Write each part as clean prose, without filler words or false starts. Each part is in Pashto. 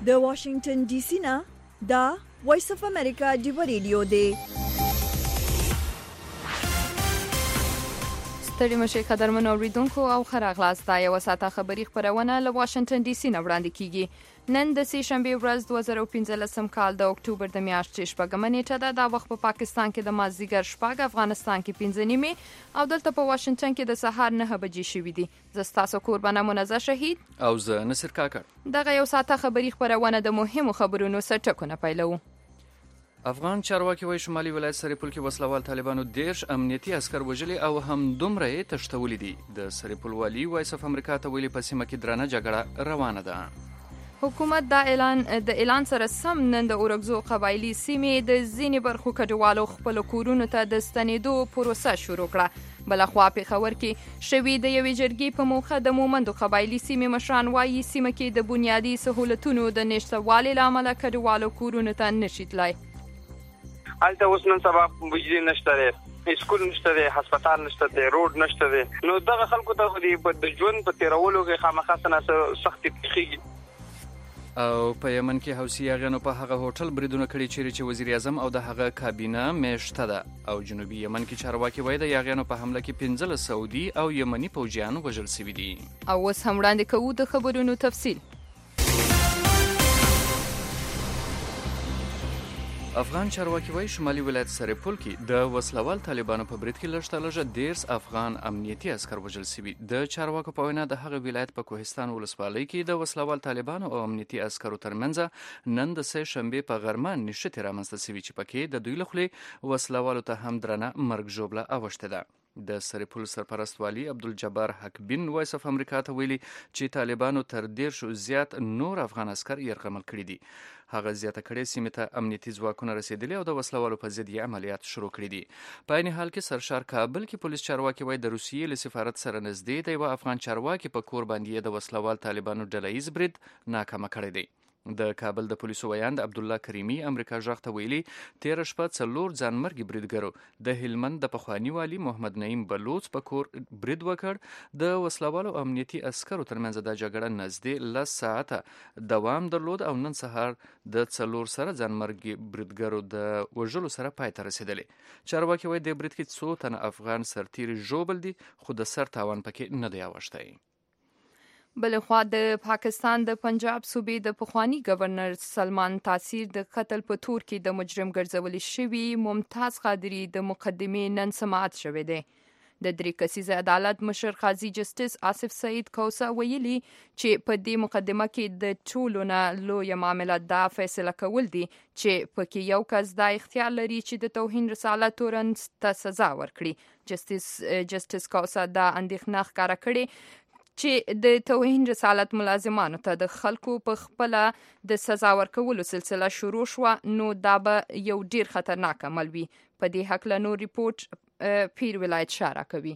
د واشنگټن ډي سي نه دا وایس اف امریکا ډیو ریډیو دی. ستړي مشه قدرمن اوریدونکو او خراغلاس دا یو ساعته خبری خبرونه له واشنگټن ډي سي نه وړاندې کیږي. نن د سې شنبه ورځ 2015 کال د اکتوبر د میاشتې شپږمه نیټه ده. دا وخت په پاکستان کې د مازدیګر شپږ، افغانستان کې 5 نیمه او دلته په واشنگټن کې د سهار 9 بجې شوې دي. زه ستاسو قربانه منزه شهید او زه نصر کاکړ. دغه یو ساعته خبری خبرونه د مهمو خبرونو سرټکونه پیلو. افغان چارواکي وایي شمالي ولایت سرپل کې وسلوال طالبانو 10 امنیتي عسكر وژلي او هم دومره یې تښتولي دي. د سرپل والي وایس اف امریکا ته ویلي په سیمه کې درنه جګړه روانه ده. حکومت د اعلان سره سم نن د اورګزو قبایلی سیمې د ځینې برخو کډوالو خپل کورونو ته د ستنېدو پروسه شروع کړه. بلخوا پېښور کې شوي د یوې جرګې په موخه د مومندو قبایلی سیمې مشران وایي سیمه کې د بنیادي سهولتونو د نشتوالي له امله کډوالو کورونو ته نشي تلای. البته اوس نن سبا بجلی نشته دی، اسکول نشته دی، هسپتال نشته دی، روډ نشته دی. نو دغه خلکو ته د ژوند په تیرولو کې خامخا څه سختي پیښیږي. او په یمن کې حوثي یاغیانو په هغه هوټل بریدونه کړي چې وزیر اعظم او د هغه کابینه میشته ده. او جنوبي یمن کې چارواکي وایي د یاغیانو په حمله کې 15 سعودي او یمني پوځیان وژل شوي دي. او اوس هم وړاندې کوو د خبرونو تفصیل. افغان چارواکي وایي شمالي ولایت سرپل کې د وسلوال طالبانو په برید کې لږ 10 افغان امنیتي عسكر وژل شوي. د چارواکو په وینا د هغه ولایت په کوهستان ولسوالۍ کې د وسلوال طالبانو او امنیتي عسکرو ترمنځ نن د سې شنبه په غرمه نښتې رامنځته شوي چې پکې د دوی له خولې وسلوالو ته هم درنه مرګ ژوبله اوښته ده. د سرپل سرپرست والی عبدالجبار حکبین وایس اف امریکا ته ویلي چې طالبانو تر 10 زیات نور افغان عسكر یرغمل کړي دي. هغه زیاته کړي سیمه ته امنیتي ځواکونه رسیدلي او د وسلوالو په ضد عملیات شروع کړي دي. په عین حال کې سرشار کابل کې پولیس چارواکي وایي د روسیې له سفارت سره نږدې د یو افغان چارواکي په کور باندې د وسلوال طالبانو ډلهییز برید ناکامه کړی دی. د کابل د پولیسو ویاند عبدالله کریمی امریکا ژغ ته ویلي 13 شپه 4 ځانمرګي بریدګرو د هلمند د پخوانی والي محمد نعیم بلوچ په کور برید وکړ. د وسلوالو امنیتي عسکرو ترمنځ د جګړه نږدې 10 ساعته دوام درلود او نن سهار د 4 سره ځانمرګي بریدګرو د وژلو سره پای ته رسیدلی. چارواکي وایي د برید کې 2 تنه افغان سرتیري ژوبل دي خو د سر تاوان پکې نه دی اوښتی. بلخوا د پاکستان د پنجاب صوبې د پخوانی گورنر سلمان تاثیر د قتل په تور کې د مجرم ګرځول شوی ممتاز قادری د مقدمې نن سماعت شوې ده. د 3 کسیزه عدالت مشر قاضي جسټس آصف سعید کوسا ویلي چې په دې مقدمه کې د ټولو نه لوی معاملات دا فیصله کول دي چې پکې یو کس دا اختیار لري چې د توهین رسالت تورن ته سزا ورکړي. جسټس کوسا دا اندېښنه ښکاره کړې چې د توهین رسالت ملازمانو ته د خلکو په خپل د سزا ورکولو سلسله شروع شو نو دا به یو ډیر خطرناک عمل وي. په دې حق له نور ریپورت پیر ولایت اشاره کوي.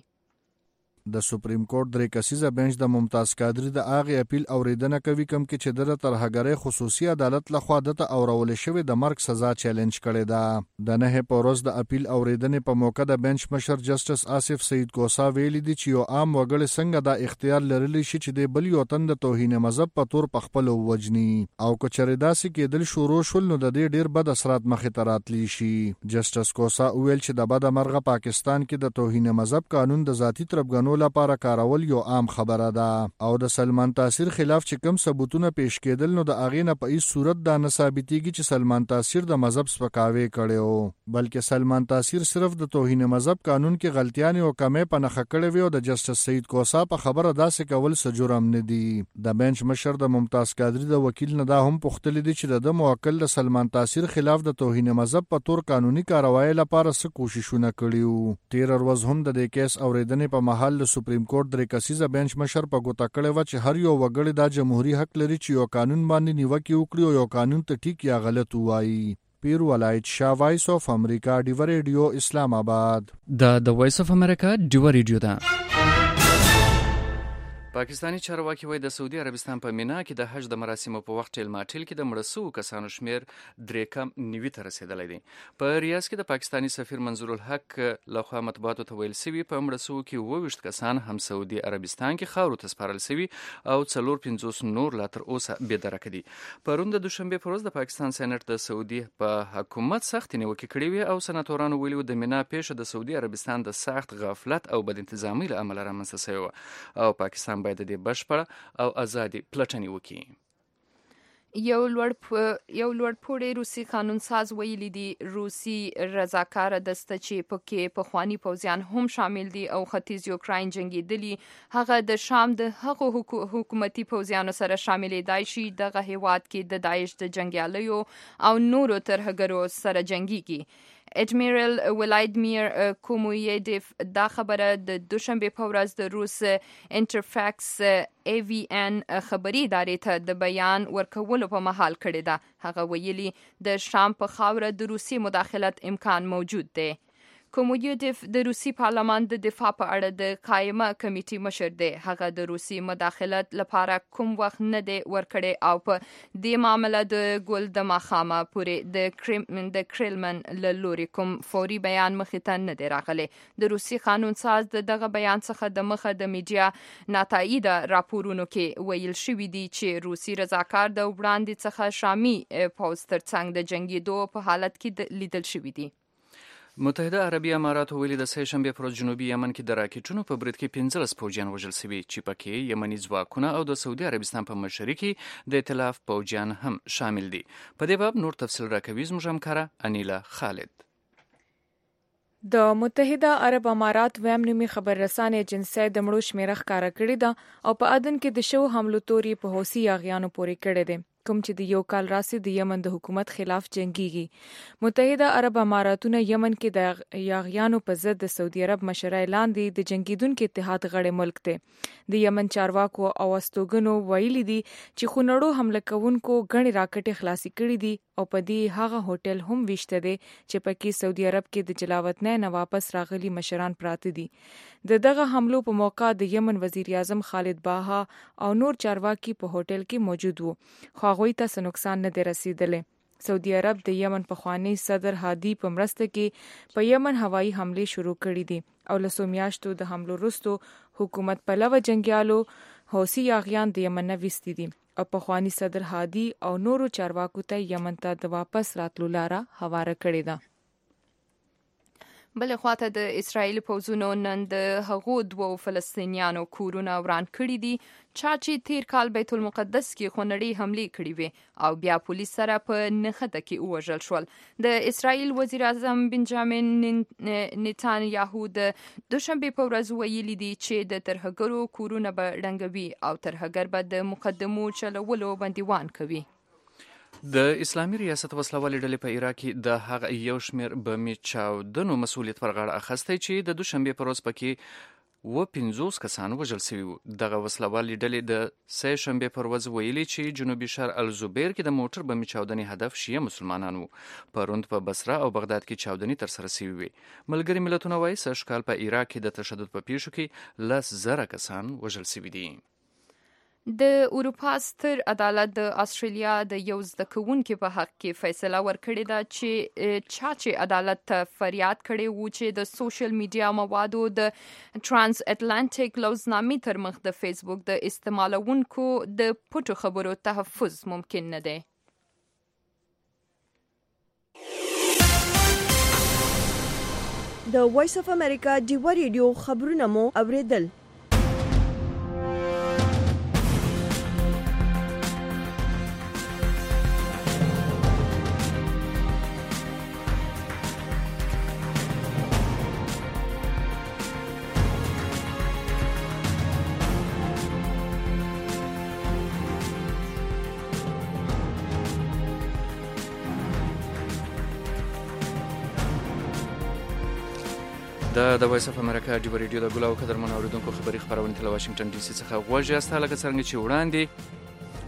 د سپریم کورټ 3 کسیزه بنچ د ممتاز قادری د اغه اپیل اوریدنه کوي کوم کې چې د ترهګری خصوصي عدالت لخوا دته اورول شوی د مرګ سزا چیلنج کړي ده. د نه په ورځ د اپیل اوریدنې په موقع د بنچ مشر جسټس آصف سعید کوسا ویلي دي چې یو عام وګړی څنګه د اختیار لرلی شي چې د بل یو تن د توهین مذهب په تور په خپل وجني او کچره داسې کېدل شروع شول نو د دې ډیر بد اثرات مخې ته راتلی شي. جسټس کوسا ویل چې د بد مرغه پاکستان کې د توهین مذهب قانون د ذاتی تربګنو لپاره کارول یو عام خبره ده او د سلمان تاثیر خلاف چې کوم ثبوتونه پیش کېدل نو د اغې نه په هیڅ صورت دا نه ثابتېږي چې سلمان تاثیر د مذهب سپکاوی کړي بلکې سلمان تاثیر صرف د توهین مذهب قانون کې غلطیاں او کمې په نخښه کړې وي او د جسټس سعید کوسا په خبره داسې کول څه جرم نه دي. د بنچ مشر د ممتاز قادری د وکیل نه دا هم پوښتنه دي چې د موکل د سلمان تاثیر خلاف د توهین مذهب په تور قانوني کاروایی لپاره څه کوششونه کړیو. 13 ورځ هم د دې کیس اوریدنې په محل سپریم کورټ 3 کسیزه بنچ مشر په ګوته کړی و چې هر یو وګړی دا جمهوریت حق لري چې یو قانون باندې نیوکه وکړي او یو قانون ته ټیک یا غلط وایي. پیر ولایت شاه وایس اف امریکا ډیو ریډیو اسلام آباد. د وایس اف امریکا ډیو ریډیو ده. پاکستانی چارواکي وایي د سعودي عربستان په مینا کې د حج د مراسمو په وخت ټیل ماټیل کې د مړه شوو کسانو شمیر 3.9 ته رسیدلی دی. په ریاض کې د پاکستانی سفیر منظور الحق لخوا مطبوعاتو ته ویل شوي په مړه شوو کې 22 کسان هم سعودي عربستان کې خاورو ته سپارل شوي او 450 نور لا تر اوسه بېدرکه دي. پرون د دوشنبې په ورځ د پاکستان سېنات د سعودي په حکومت سخت نیوکې کړې وې او سناتورانو ویلي د مینا پیښه د سعودي عربستان د سخت غفلت او بد انتظامۍ له امله رامنځته شوې وه او پاکستان باید د دې بشپړه او ازادي پلټنې وکړي. یو لوړپوړی روسي قانونساز ویلي دي روسي رضاکاره دسته چې پکې پخواني پوځیان هم شامل دي او ختیځ یوکراین جنګېدلي هغه د شام د هغو حکومتي پوځیانو سره شاملېدای شي دغه هیواد کې د داعش د جنګیالیو او نورو ترهګرو سره جنګیږي. اډمیرل ولادیمیر کومویدیف دا خبره د دوشنبې په ورځ د روس انټرفاکس AVN خبري ادارې ته د بیان ورکولو په مهال کړې ده. هغه ویلي د شام په خاوره د روسي مداخلت امکان موجود دی. کومویدیف د روسي پارلمان د دفاع په اړه د قائمه کمیټې مشر دی. هغه د روسي مداخلت لپاره کوم وخت نه دی ورکړی او په دې معامله د ګل د ماښامه پورې د کرملن له لوري کوم فوري بیان مخې ته نه دی راغلی. د روسي قانونساز د دغه بیان څخه د مخه د میډیا ناتایده راپورونو کې ویل شوي دي چې روسي رضاکار د وړاندې څخه شامي پوځ ترڅنګ د جنګېدو په حالت کې لیدل شوي دي. متحده عربي امارات ویلي د سه شنبې پر ورځ جنوبي یمن کې د راکټونو په برید کې 15 پوځیان وژل شوي چې پکې یمني ځواکونه او د سعودي عربستان په مشرۍ کې د ائتلاف پوځیان هم شامل دي. په دې باب نور تفصیل راکوي زموږ همکاره انیلا خالد. د متحده عرب امارات ویم نیمه خبر رسانې ایجنسی د مړو شمیره ښکاره کړې ده او په عدن کې د شو حملو توري په حوثي یاغیانو پورې کړې ده کوم چې د یو کال راسي د یمن د حکومت خلاف جنگيږي. متحده عرب اماراتونه یمن کې د یاغیانو په ضد د سعودي عرب مشرۍ لاندې د جنگیدونکو اتحاد غړی ملک دی. د یمن چارواکو او استوګنو ویلي دي چې خونړو حمله کوونکو غني راکټې خلاصي کړې دي او په دې هغه هوټل هم وشته دي چې پکې سعودي عرب کې د جلاوطن نه واپس راغلي مشران پراته دي. دغه حملو په موقع د یمن وزیر اعظم خالد باها او نور چارواکي په هوټل کې موجود وو. هغوی ته څه نقصان نه دی رسیدلی. سعودي عرب د یمن پخوانی صدر هادي په مرسته کې په یمن هوایي حملې شروع کړې دي او له څو میاشتو د حملو وروسته حکومت پلوه جنګیالو حوثي یاغیان د یمن نه ویستي دي او پخوانی صدر هادي او نورو چارواکو ته یمن ته د واپس راتلو لاره هواره کړې ده. بل خواته د اسرائیل پوځونو نن د هغو دوو فلسطینیانو کورونه وران کړي دي چې تیر کال بیت المقدس کې خونړۍ حملې کړې وې او بیا پولیس سره په نښته کې ووژل شول. د اسرائیل وزیر اعظم بنجامین نتانیاهو د دوشنبې په ورځ ویلي دي چې د ترهګرو کورونه به ړنګوي او ترهګر به د مقدمو چلولو بندیوان کوي. د اسلامي ریاست وسلوالې ډلې په عراق کې د هغه یو شمېر بمي چاودنو مسؤلیت پر غاړه اخیستی چې د دوشنبې په ورځ پکې 50 کسان وژل شوي وو. دغه وسلوالې ډلې د سه شنبې پر ورځ ویلي چې جنوبي شهر الزبیر کې د موټر بمي چاودنې هدف شیعه مسلمانان وو. پروند په بصره او بغداد کې چاودنې ترسره شوي وي. ملګري ملتونه وایي سږ کال په عراق کې د تشدد په پیښو کې 10,000 کسان وژل شوي دي. د اروپا ستر عدالت د استرالیا د یو زده کوونکي په حق کې فیصله ورکړې ده چې عدالت ته فریاد کړی وو چې د سوشل میډیا موادو د ترانس اتلانټیک لوزنامې تر مخ د فیسبوک د استعمالونکو د پټو خبرو تحفظ ممکن نه دی. د وایس اف امریکا ډیوا ریډیو خبرونه مو اوریدل. د وایس اف امریکا ډیوا ریډیو د ګل او قدرمن اوریدونکو خبري خبرونه له واشنگټن ډي سي څخه غوږی است. لکه څنګه چې وړاندې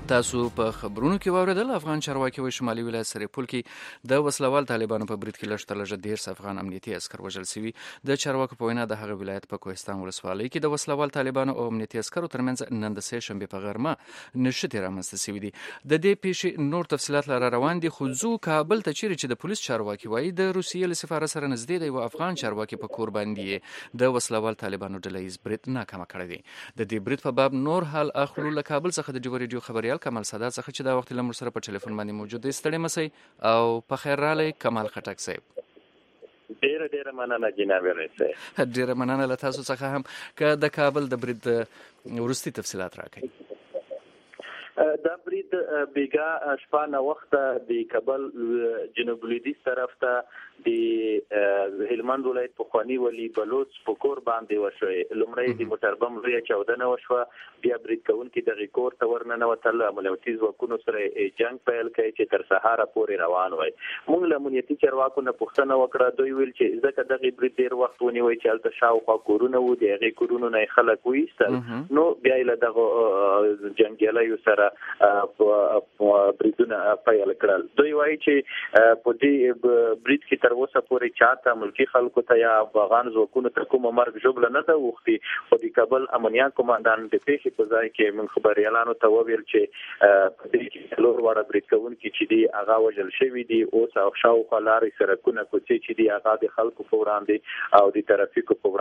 تاسو په خبرونو کې واوریدل افغان چارواکي وایي شمالي ولایت سرپل کې د وسلوال طالبانو په برید کې لږ 13 افغان امنیتي عسكر وژل شوي. د چارواکو په وینا د هغه ولایت په کوهستان ولسوالۍ کې د وسلوال طالبانو او امنیتي عسکرو ترمنځ نن د سه شنبه په غرمه نشته رامنځته شوي دي. د دې پیښې نور تفصيلات لاره روان دي. خو زو کابل ته چیرې چې د پولیس چارواکي وایي د روسیې له سفارت سره نږدې دی او افغان چارواکي په کور باندې د وسلوال طالبانو ډلهیز برید ناکامه کړی دی. د دې برید په باب نور حال اخلو له کابل څخه د ډیو ریډیو خبريال کمال سادات څخه چې دا وخت لمر سره په ټلیفون باندې موجود دی. ستړي مسئ او په خیر رالی کمال خټک صاحب. ډیره مننه جناب رئیس. ډیره مننه له تاسو څخه هم که د کابل د برید ورستي تفصيلات راکړئ. دا برید بیګا شپانه وخت د کابل جنوب لویدیځ طرف ته د هلمند ولایت په خواني ولی بلوچ په کور باندې وشوي. لمړی د موټر بم لري چاودنه وشوه. بیا برید کوونکي د ریکور تورننه وتل امنیتي ځواکونو سره جنگ پیل کړي چې تر سهار پورې روان وای. موږ له امنیتي چارواکو نه پوښتنه وکړه. دوی ویل چې ځکه دغه برید ډیر وخت ونیوي چې الته شاوخوا کورونه وو د هغه کورونو نه خلک وېستل. نو بیا له دغه جنگیالیو سره بریدونه پیل کړل. دوی وایي چې په دې برید کې تر اوسه پورې چاته ملکی خلکو ته یا افغان ځواکونو ته کوم مرګ ژوبله نه ده وختي. خو د کابل امنیت کمانډان د پیښې په ځای کې من خبريالانو ته وویل چې په دې کې لور وړه برید کوونکي چې دی هغه وژل شوی دی. اوس او شاوخوا لارې سرکونه کوڅې چې دی هغه د خلکو په وړاندې او د ترافیکو په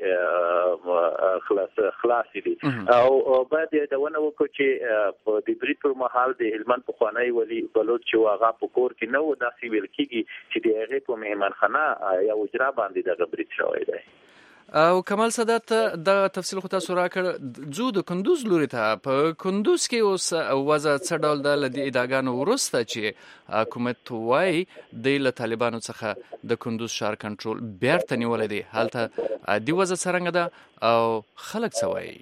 وړاندې خلاص دي. او باید دا ونه وکړو چې په دې برید پر مهال د هلمند په خوانی ولی بلوچ چې هغه په کور کې نو داسې ویل کیږي چې د هغه په مهمانخانه یا اجرا باندې د برید شوی دی. او کمال سادات د تفصیل خو تاسو راکړ. زو د کندوز لوري ته په کندوز کې اوس وضع څه ډول ده له دې ادعاګانو وروسته چې حکومت وایي د طالبانو څخه د کندوز ښار کنټرول بیرته نیولې دی. هلته د وضع څرنګه ده او خلک څه وایي؟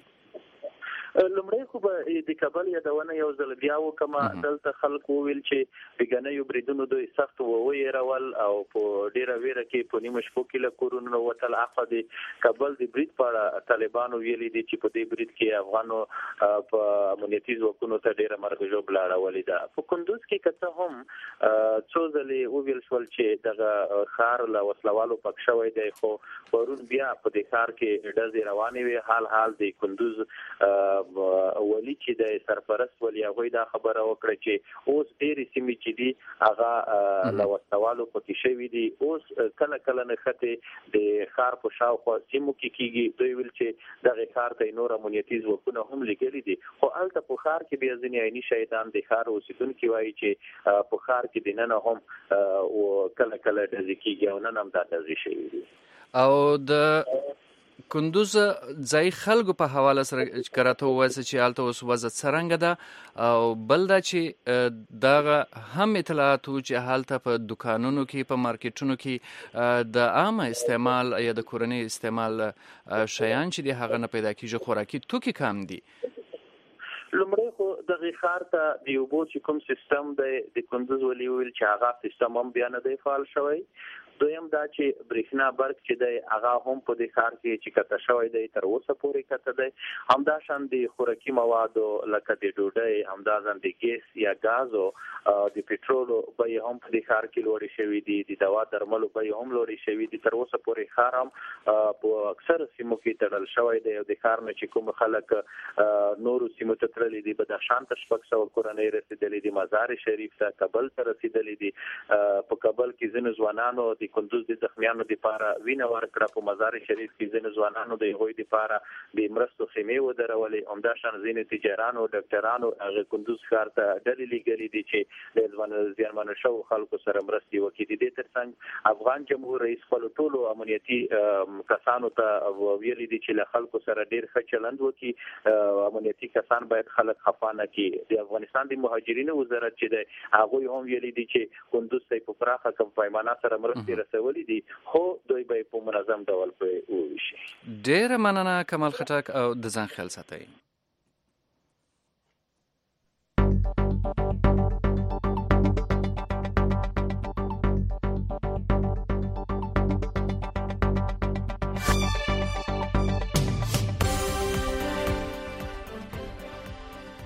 لمړی خو به د کابل یادونه یو ځل بیا وکما. دلته خلکو ویل چې بګنیو بریدونو دوی سخت وویرول او په ډیره ویره کې په نیمه شپو کې له کورونو وتل. اخو د کابل د برید په طالبانو ویلي دي چې په دې برید کې افغانو په امنیتي ځواکونو ته ډیره مرګ ژوبله راولې ده. په کندوز کې کته هم څو ځلې ویل شول چې دغه خار له وسلوالو پک شوی دی. خو ورون بیا په دې خار کې ډزې روانې وي. حال د کندوز ولی چې د سرپرست ولی هغه دا خبره وکړه چې اوس ډېری سیمې چې دي هغه له وسوالو پکې شوی دي. اوس کله نه خته د خار په شاوخوا سیمو کې کیږي. دوی ویل چې دغه خار ته نور امنیتي ځواکونه هم لګیلي دي. خو البته په خار کې بیا ځینې عیني شهیدان د خار اوسیدونکو وایي چې په خار کې د نن هم او کله د ځکیږي او نن هم دا د شي دي. او د کندوز ځای خلکو په حواله سره کراته وایي چې الته اوس وضع څرنګه ده او بل دا چې دغه هم اطلاعات چې حالته په دکانونو کې په مارکیټونو کې د عامه استعمال یا د کورنۍ استعمال شیان چې د هغه نه پیدا کیږي خوراکي توکي کم دي. لمړی خو دغه خار ته د یو بو چې کوم سیستم د کندوز ولی ویل چې هغه سیستم هم بیا نه دی فعال شوی. دویم دا چې برېښنا برق چې دی هغه هم په دې ښار کې چې کته شوی دی تر اوسه پورې کته دی. همدا شان د خوراکي موادو لکه د ډوډۍ همدارن د ګیس یا غازو د پټرولو بیې هم په دې ښار کې لوړې شوي دي. د دوا درملو بیې هم لوړې شوي دي. تر اوسه پورې ښار هم په اکثر سیمو کې تړل شوی دی. او د ښار نه چې کوم خلک نورو سیمو ته تللي دي بدخشان ته 600 کورنۍ رسیدلي دي. مزار شریف ته کابل ته رسیدلي دي. په کابل کې ځینې ځوانانو د کندوز د زخمیانو لپاره وینه ورکړه. په مزار شریف کې ځینې ځوانانو د هغوی لپاره د مرستو خیمې ودرولې. همدا شان ځینې تجارانو ډاکټرانو هغه کندوز ښار ته ډلې لېږلي دي چې د زیانمنو شوو خلکو سره مرستې وکړي. د دې ترڅنګ افغان جمهور رئیس خپلو ټولو امنیتي کسانو ته ویلي دي چې له خلکو سره ډېر ښه چلند وکړي. امنیتي کسان باید خلک خفه نه کړي. د افغانستان د مهاجرینو وزارت چې دی هغوی هم ویلي دي چې کندوز ته په پراخه کم پیمانه سره مرستې رسولي دي. خو دوی به په منظم ډول په وشي. ډېره مننه کمال خټک او د ځان خیال ساتئ.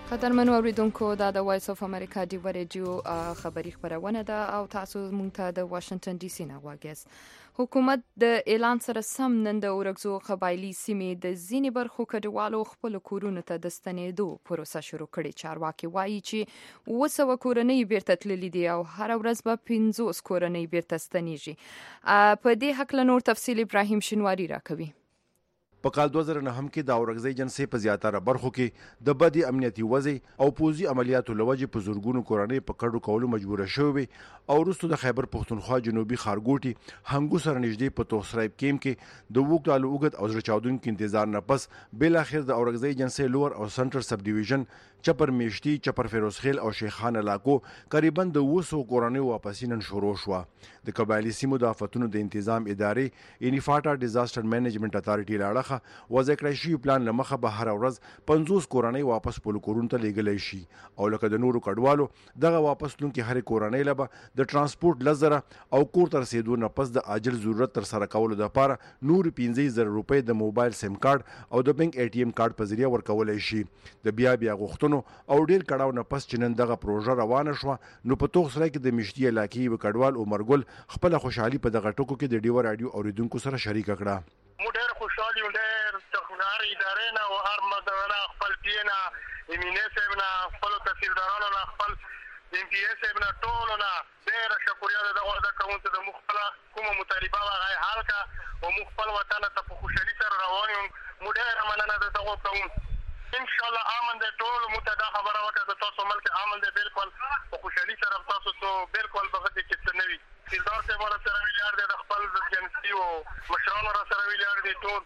قدرمنو اوریدونکو دا د وایس اف امریکا دی ریډیو خبری خبرونه ده او تاسو مونږ ته د واشنگټن ډي سي نه غواګیس حکومت د اعلان سره سم نن د اورګزو قبایلی سیمې د ځینې برخو کډوالو خپل کورونو ته د ستنېدو پروسه شروع کړې. چارواکي وایي چې 200 کورنۍ بیرته تللې دي او هر ورځ به 50 کورنۍ بیرته ستنېږي. په دې حق له نور تفصیل ابراهیم شینواری راکوي. په کال 2009 کې د اورګزۍ جنسي په زیاتره برخو کې د بدی امنیتي وضع او پوزي عملیاتو لوجې په زورګونو کورنۍ په کډو کولو مجبور شوې او وروسته د خیبر پښتونخوا جنوبي خارګوټي هنګو سره نږدې په توسرایب کیم کې د وګړو اوګد او زړه چاودونکو انتظار نه پس بل اخر د اورګزۍ جنسي لور او سنټر سب ډیویژن چپر میشتي چپر فیروزخیل او شیخان علاقو قریبا د 200 کورنۍ واپسینن شروع شو. د قبایلی سیمو د آفتونو د تنظیم ادارې انیفاټا ډیزاستر مینجمنت اتارټي لاړه وځ کړی شي پلان لمخه به هر ورځ 50 کورنۍ واپس پول کورون ته لیږل شي او لکه د نورو کډوالو دغه واپس لونکي هر کورنۍ لبه د ترانسپورت لزره او کور تر رسیدو نه پس د عاجل ضرورت تر سره کولو لپاره نور 15000 روپۍ د موبایل سیم کارت او د بانک ATM کارت په ذریعہ ورکول شي. د بیا غوښتنو او ډیر کډاو نه پس چې نن دغه پروژه روانه شو نو په توغ سره کې د مشتي علاقې وکډوال عمرګل خپل خوشحالي په دغه ټکو کې د ډیو رادیو اوریدونکو سره شریک کړه. مو ډیر خوشحالي و ډیر تخنار ادارې نه او هر مدونه خپل پینا ایمینه سیمنا خپل تحصیلدارانو نه خپل MPS سیمنا ټول نه ډیر شکریا ده د کوونته د مخفله کومه مطالبه هغه حل کا او مخفل وطن ته په خوشحالي سره روان یو. مو ډیر مننه ده دغه کوم ان شاء الله امن ده ټول متدا خبره وکړه د تاسو ملک امن ده بالکل په خوشحالي سره تاسو ته بالکل بغد کې څه نوي سیلدار سے مر سره ویلار ده خپل جنسي او مشرانو سره ویلار دي ټول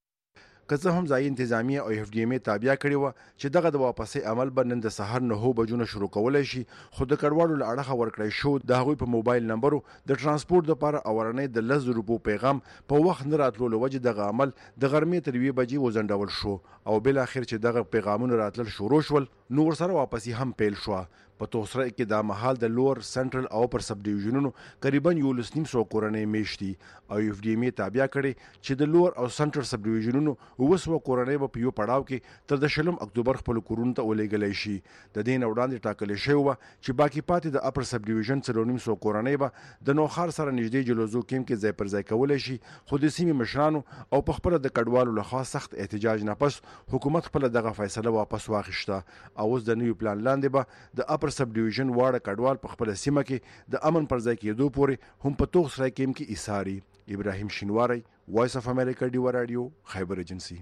که څه هم ځای انتظامیه او FDMA تابع کړی و چې دغه د واپسې عمل به نن د سحر 9 بجو شروع کولای شي خو د کډوالو له اړخه ورکړی شو د هغوی په موبایل نمبرو د ترانسپورت لپاره اورنۍ د 10 روپو پیغام په وخت نه راتلو لوجه دغه عمل د غرمې تر 2 بجې وزندول شو او بل اخر چې دغه پیغامونه راتل شروع شول نو ورسره واپسی هم پیل شو. په توسره کې د محل د لور سنټرل او پر سب ډیویژنونو قریبا 1.5 کورنۍ میشتي او FDMA تابع کړي چې د لور او سنټر سب ډیویژنونو 200 کورنۍ په یو پړاو کې تر د 10 اکتوبر خپل کورون ته ولېږل شي. د دین وړاندې ټاکل شوی و چې باقی پاتې د اپر سب ډیویژن 3.5 کورنۍ به د نوخار سره نږدې جلوزو کیم کې ځای پر ځای کولای شي خو د سیمې مشرانو او په خپل د کډوالو له خاص سخت احتجاج نه پس حکومت خپل دغه فیصله واپس واخیسته او اوس د نیو پلان لاندې به د اپر سب ډیویژن واړه کډوال په خپل سیمه کې د امن پر ځای کېدو پورې هم په توغ سره کېم کې ایثاري. ابراهیم شینواری وایس اف امریکا ډیو رادیو خیبر ایجنسی.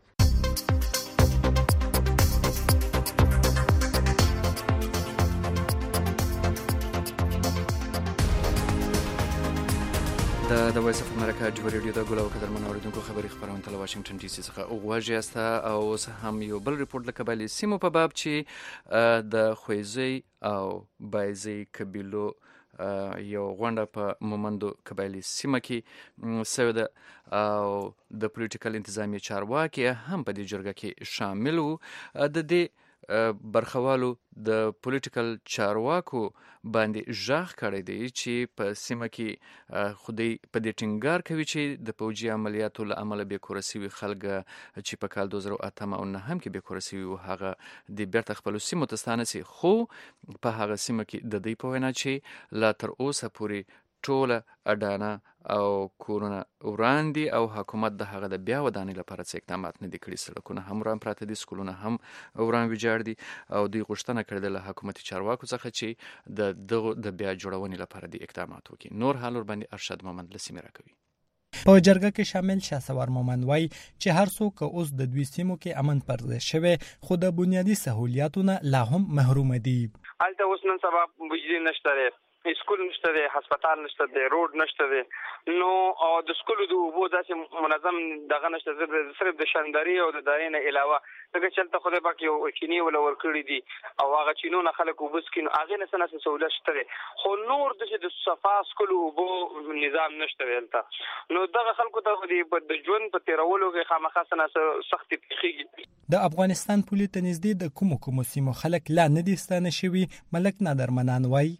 د وایس اف امریکا ډیو رادیو د ګلو قدرمن اوریدونکو خبري خبرونه تل واشنگټن ډي سي څخه غواړي استا او هم یو بل ریپورت لکه بل سیمو په باب چې د خویزي او بایزي قبيلو یو غونډه په مومندو قبایلی سیمه کې سوي ده او د پولیټیکل انتظامی چارواکي هم په دې جرګه کې شامل وو. د دې برخوالو د پولیټیکل چارواکو باندې ژغ کړی دی چې په سیمه کې خودی په دې ټینګار کوي چې د پوجي عملیاتو له امله به کورسي خلک چې په کال 2008 او 9 هم کې به کورسي او هغه د بیرته خپل سیمو ته ستانه سي خو په هغه سیمه کې د دې په وینا چې لا تر اوسه پورې ټوله اډانه او کورونه وړاندې او حکومت د هغه د بیا ودانۍ لپاره څه اقدامات نه دي کړي. سړکونه هم وران پراته دي، سکولونه هم وران ویجاړ دي او دوی غوښتنه کړې ده له حکومتي چارواکو څخه چې د بیا جوړونې لپاره دي اقدامات وکړي. نور حال ور باندې ارشد مومند له سیمې راکوي. په جرګه کې شامل شاسوار مومند وای چې هر څوک اوس د دوی سیمو کې امن پر ځای شوی خو د بنیادی سہولیاتونو لا هم محروم دي. البته اوس نن سبا بجلی نشته، اسکول نشته دی، هسپتال نشته دی، روډ نشته دی، نو او د سکول د اوبو داسې منظم دغه نشته، صرف د شانداري او د داري نه علاوه دغه چلته خو د باقي او چینی ولا ورکړي دي او هغه چینونه خلک وبسکین هغه نه سنه سہولت شته خو نور د صفا سکول اوبو نظام نشته ولته. نو دغه خلکو ته د ژوند په تیرولو کې خامخا سنه سخت پیخیږي. د افغانستان پولیس ته نږدې د کومو سیمو خلک لا نه دي ستانه شوي. ملک نادر منان وای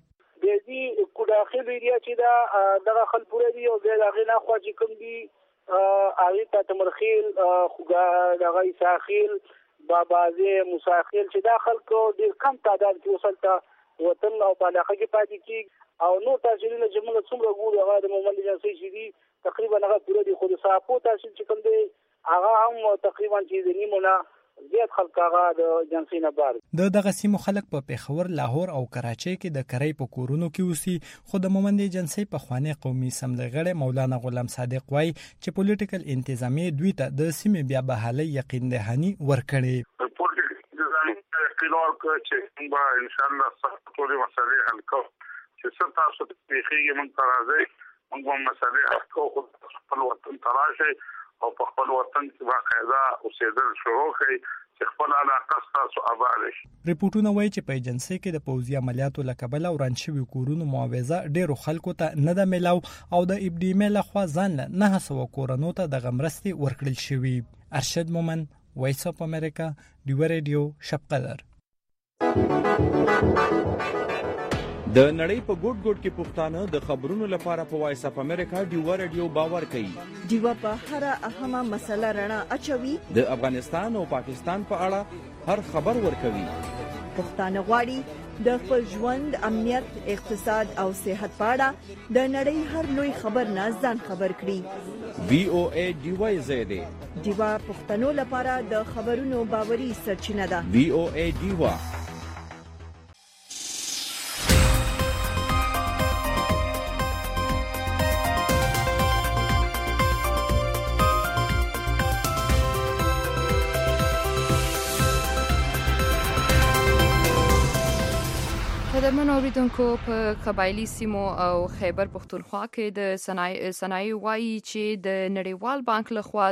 داخل ایریا چې دا دغه خلپوره دي او د هغې نه خوا چې کوم دي هغې ته تمرخیل خوږه دغه عیساخیل بابازي مساخیل چې دا خلکو ډېر کم تعداد کې وصلته وطن او علاقه کې پاتې کیږي او نو تحصیلونه چې موږ څومره ګورو هغه د مومند جنسي چې دي تقریبا هغه پوره دي خو د صحافو تحصیل چې کوم دی هغه هم تقریبا چې د نیمونه زیات خلک هغه د جنسي نه بار دغه سیمو خلک په پیښور، لاهور او کراچۍ کې د کرای په کورونو کې اوسي خو د مومند جنسي په خواني قومي سملغړې مولانا غلام صادق وای چې پولیټیکل انتظامیه دوی ته د سیمې بیا بحالي یقین دهاني ورکړي. پولیټیکل انتظامیه اختلاف چې با ان شاء الله ټولې مسلې حل کوو چې څه تاسو ته پیښیږي موږ راځي موږ مسلې حل کوو خپل وطن تراشي او په خپل وطن کې باقاعده اوسېدل شروع کړي چې خپل علاقه تاسو آباد شي. ریپورتونه وایي چې په ایجنسي کې د پوځي عملیاتو له کبله وران شوي کورونو معاوضه ډیرو خلکو ته نه ده میلاو او د ابډیمه لخوا ځان له 900 کورونو ته د غمرستي ورکړل شوی. ارشد مومن، وایس اف امریکا، ډیو ریډیو، شب قدر. د نړۍ په ګوټ ګوټ کې پښتانه د خبرونو لپاره په وایس اف امریکا ډیو ریډیو باور کوي. ډیو په هر اهمه مسله رڼا اچوي. د افغانستان او پاکستان په اړه هر خبر ورکوي. پښتانه غواړي د خپل ژوند، امنیت، اقتصاد او صحت په اړه د نړۍ هر لوی خبر نه ځان خبر کړي. وی او ای ډیو زیاده ډیو پښتنو لپاره د خبرونو باوري سرچینه ده. وی او ای ډیو. قدرمن اوریدونکو په قبایلی سیمو او خیبر پختونخوا کې د صنایع وایي چې د نړیوال بانک لخوا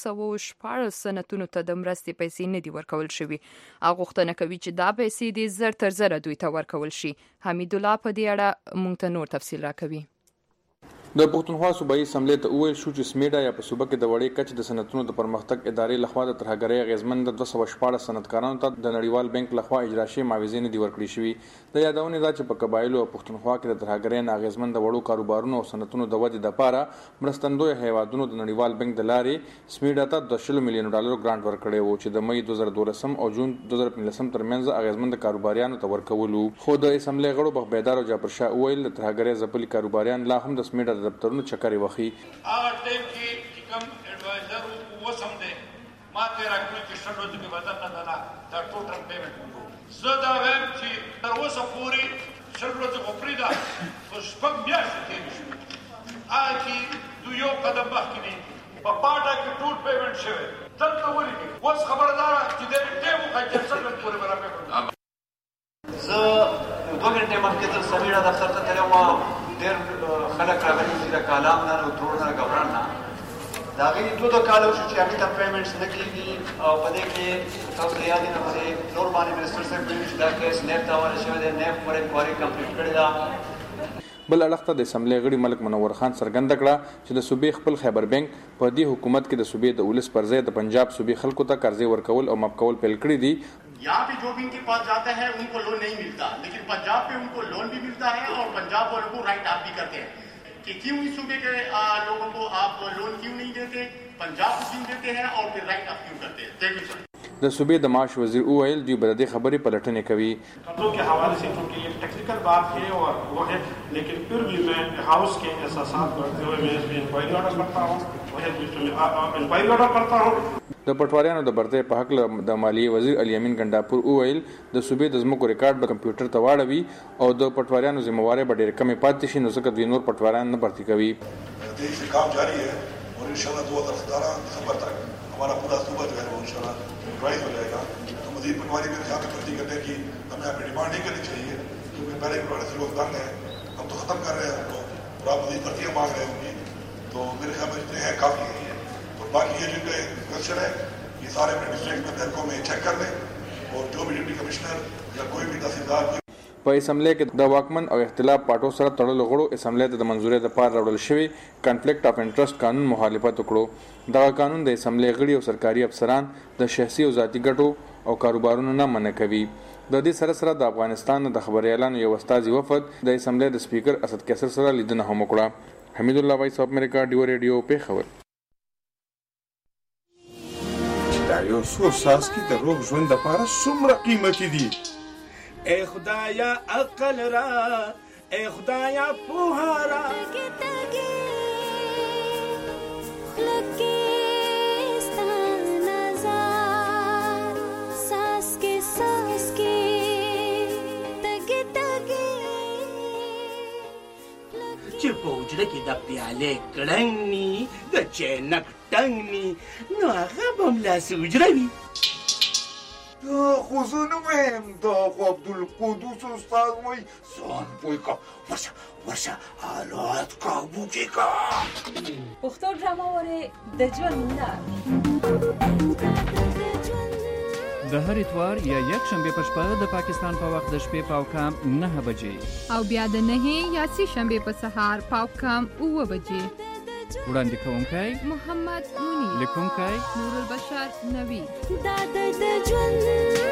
214 سنتونو ته د مرستې پیسې نه دي ورکول شوي. هغه غوښتنه کوي چې دا پیسې د زر تر زره دوی ته ورکول شي. حمید الله په دې اړه موږ ته نور تفصیل راکوي. د پښتونخوا صوبایي اسمبلی ته وویل شو چې سمیډا یا په صوبه کې د وړې کچې د صنعتونو د پرمختګ ادارې لخوا د ترهګرۍ اغېزمن 214 صنعتکارانو ته د نړیوال بانک لخوا اجرا شوي معاوضې نه دي ورکړې شوي. د یادونې ده چې په قبایلو او پښتونخوا کې د ترهګرۍ نه اغېزمن د وړو کاروبارونو او صنعتونو د ودې لپاره مرستندوی هیوادونو د نړیوال بانک د لارې سمیډا ته $200 میلیون ګرانټ ورکړی و چې د مئی 2012 او جون 2015 ترمنځ اغېزمن د کاروباریانو ته ورکولو. خو د اسمبلی غړو بخبیدار او جعفر شاه وویل د ترهګرۍ ځپلي کاروباریان لا هم د سمیډا د دفترونو چکرې وخی. هغه ټیم کې کوم ایڈوایزر وسم دی ما ته راکړي چې شلو کې بدل نه دا ټوټل پیمنٹ وکړو. زه دا وایم چې تر اوسه پورې شلو کې خپریدا خو شپږ میاشتې تېرې شوې. هغه کې دوی یو قدم مخکې دي په پاټا کې ټوټ پیمنٹ شوی دلته ولیکي. اوس خبردار چې دې ټیم وکړي چې شلو پورې برابر کړو. زه 2 غنټې مخکې تر سمیډا دفتر ته تللی وم. ډېر خلک راغلي دي د کالام نه او ترور نه ګبران نه. د هغې 2 کاله وشو چې هغې ته پیمنټس نه کېږي او په دې کې تاسو ته یاد نه پسې نور باندې منسټر صاحب ویلي چې دا کیس نیب ته حواله شوی دی. نیب پر انکوایري کمپلیټ کړې ده. بل اړخ ته د اسمبلی غړي ملک منور خان څرګنده کړه چې د صوبې خپل خیبر بانک په دې حکومت کې د صوبې د ولس پر ځای د پنجاب صوبې خلکو ته قرضې ورکول او معاف کول پیل کړي دي. यहाँ पे जो भी इनके पास जाता है उनको लोन नहीं मिलता, लेकिन पंजाब पे उनको लोन भी मिलता है और पंजाब वालों को राइट आप भी करते हैं कि क्यों इस सूबे के लोगों को आप लोन क्यों नहीं देते, पंजाब को क्यों देते हैं और फिर राइट आप क्यों करते हैं. Thank you sir. د صوبې د معاش وزیر وویل دوی به د دې خبرې پلټنې کوي. قرضوں کے حوالے سے چونکہ یہ ٹیکنیکل بات ہے اور وہ ہے لیکن پھر بھی میں ہاؤس کے احساسات کرتے ہوئے میں اس میں انکوائری آرڈر کرتا ہوں. د پټواریانو د برتۍ په حق د مالیې وزیر علي امین ګنډاپور وویل د صوبې د ځمکو ریکارډ به کمپیوټر ته واړوي او د پټواریانو ذمہوارۍ به ډېرې کمې پاتې شي نو ځکه دوی نور پټواریان نه بھرتی کوي. देश में काम जारी है और इंशाल्लाह 2017 दिसंबर तक हमारा पूरा सूबा जो है वो इंशाल्लाह प्राइज हो जाएगा. तो मजीद पटवारी मेरे ख्याल में भर्ती करने की हमें यहाँ पे डिमांड नहीं करनी चाहिए क्योंकि पहले पटवारी से लोग तंग है. हम तो खत्म कर रहे हैं उनको और आप मजीद भर्तियाँ मांग रहे हैं उनकी. तो मेरे ख्याल में जितने हैं काफ़ी है. और बाकी ये जिनका क्वेश्चन है ये सारे अपने डिस्ट्रिक्ट में बैंकों में चेक कर लें और जो भी डिप्टी कमिश्नर या कोई भी तहसीलदार په اسمبلی کې د واکمن او اختلاف پارټو سره تړلو غړو اسمبلی ته د منځورۍ لپاره راوړل شوی کنفلیکټ اف انټرست قانون مخالفت وکړو. دغه قانون د اسمبلی غړي او سرکاري افسران د شخصي او ذاتي ګټو او کاروبارونو نه منع کوي. د دې سره سره د افغانستان د خبري اعلان یو استازي وفد د اسمبلی د سپیکر اسد کیسر سره لیدنه هم وکړه. حمید الله وایس اف امریکا ډیو ریډیو په خبر. دا یو څو څاڅکي د روغ ژوند لپاره څومره قیمتي دي. ای خدایا عقل را، ای خدایا پوهه را. چې په حجره کې د پیالې کړنګ ني د چینک ټنګ ني نو هغه به همداسې حجره وي. دا خو زه نه وایم، دا خو عبدالقدوس استاد وایي. ځان پوه کا، ورشه حالات قابو کې کا. پښتو ډرامه وره د ژوند لار د هر اتوار یا یک شنبه په شپه د پاکستان په وخت د شپې پاوکام 9 بجې او بیا د 9 یا 10 شنبه په سهار پاوکام 9 بجې. وړاندې کوونکی محمد منیر، لیکونکی نور البشر نوی. دا د ژوند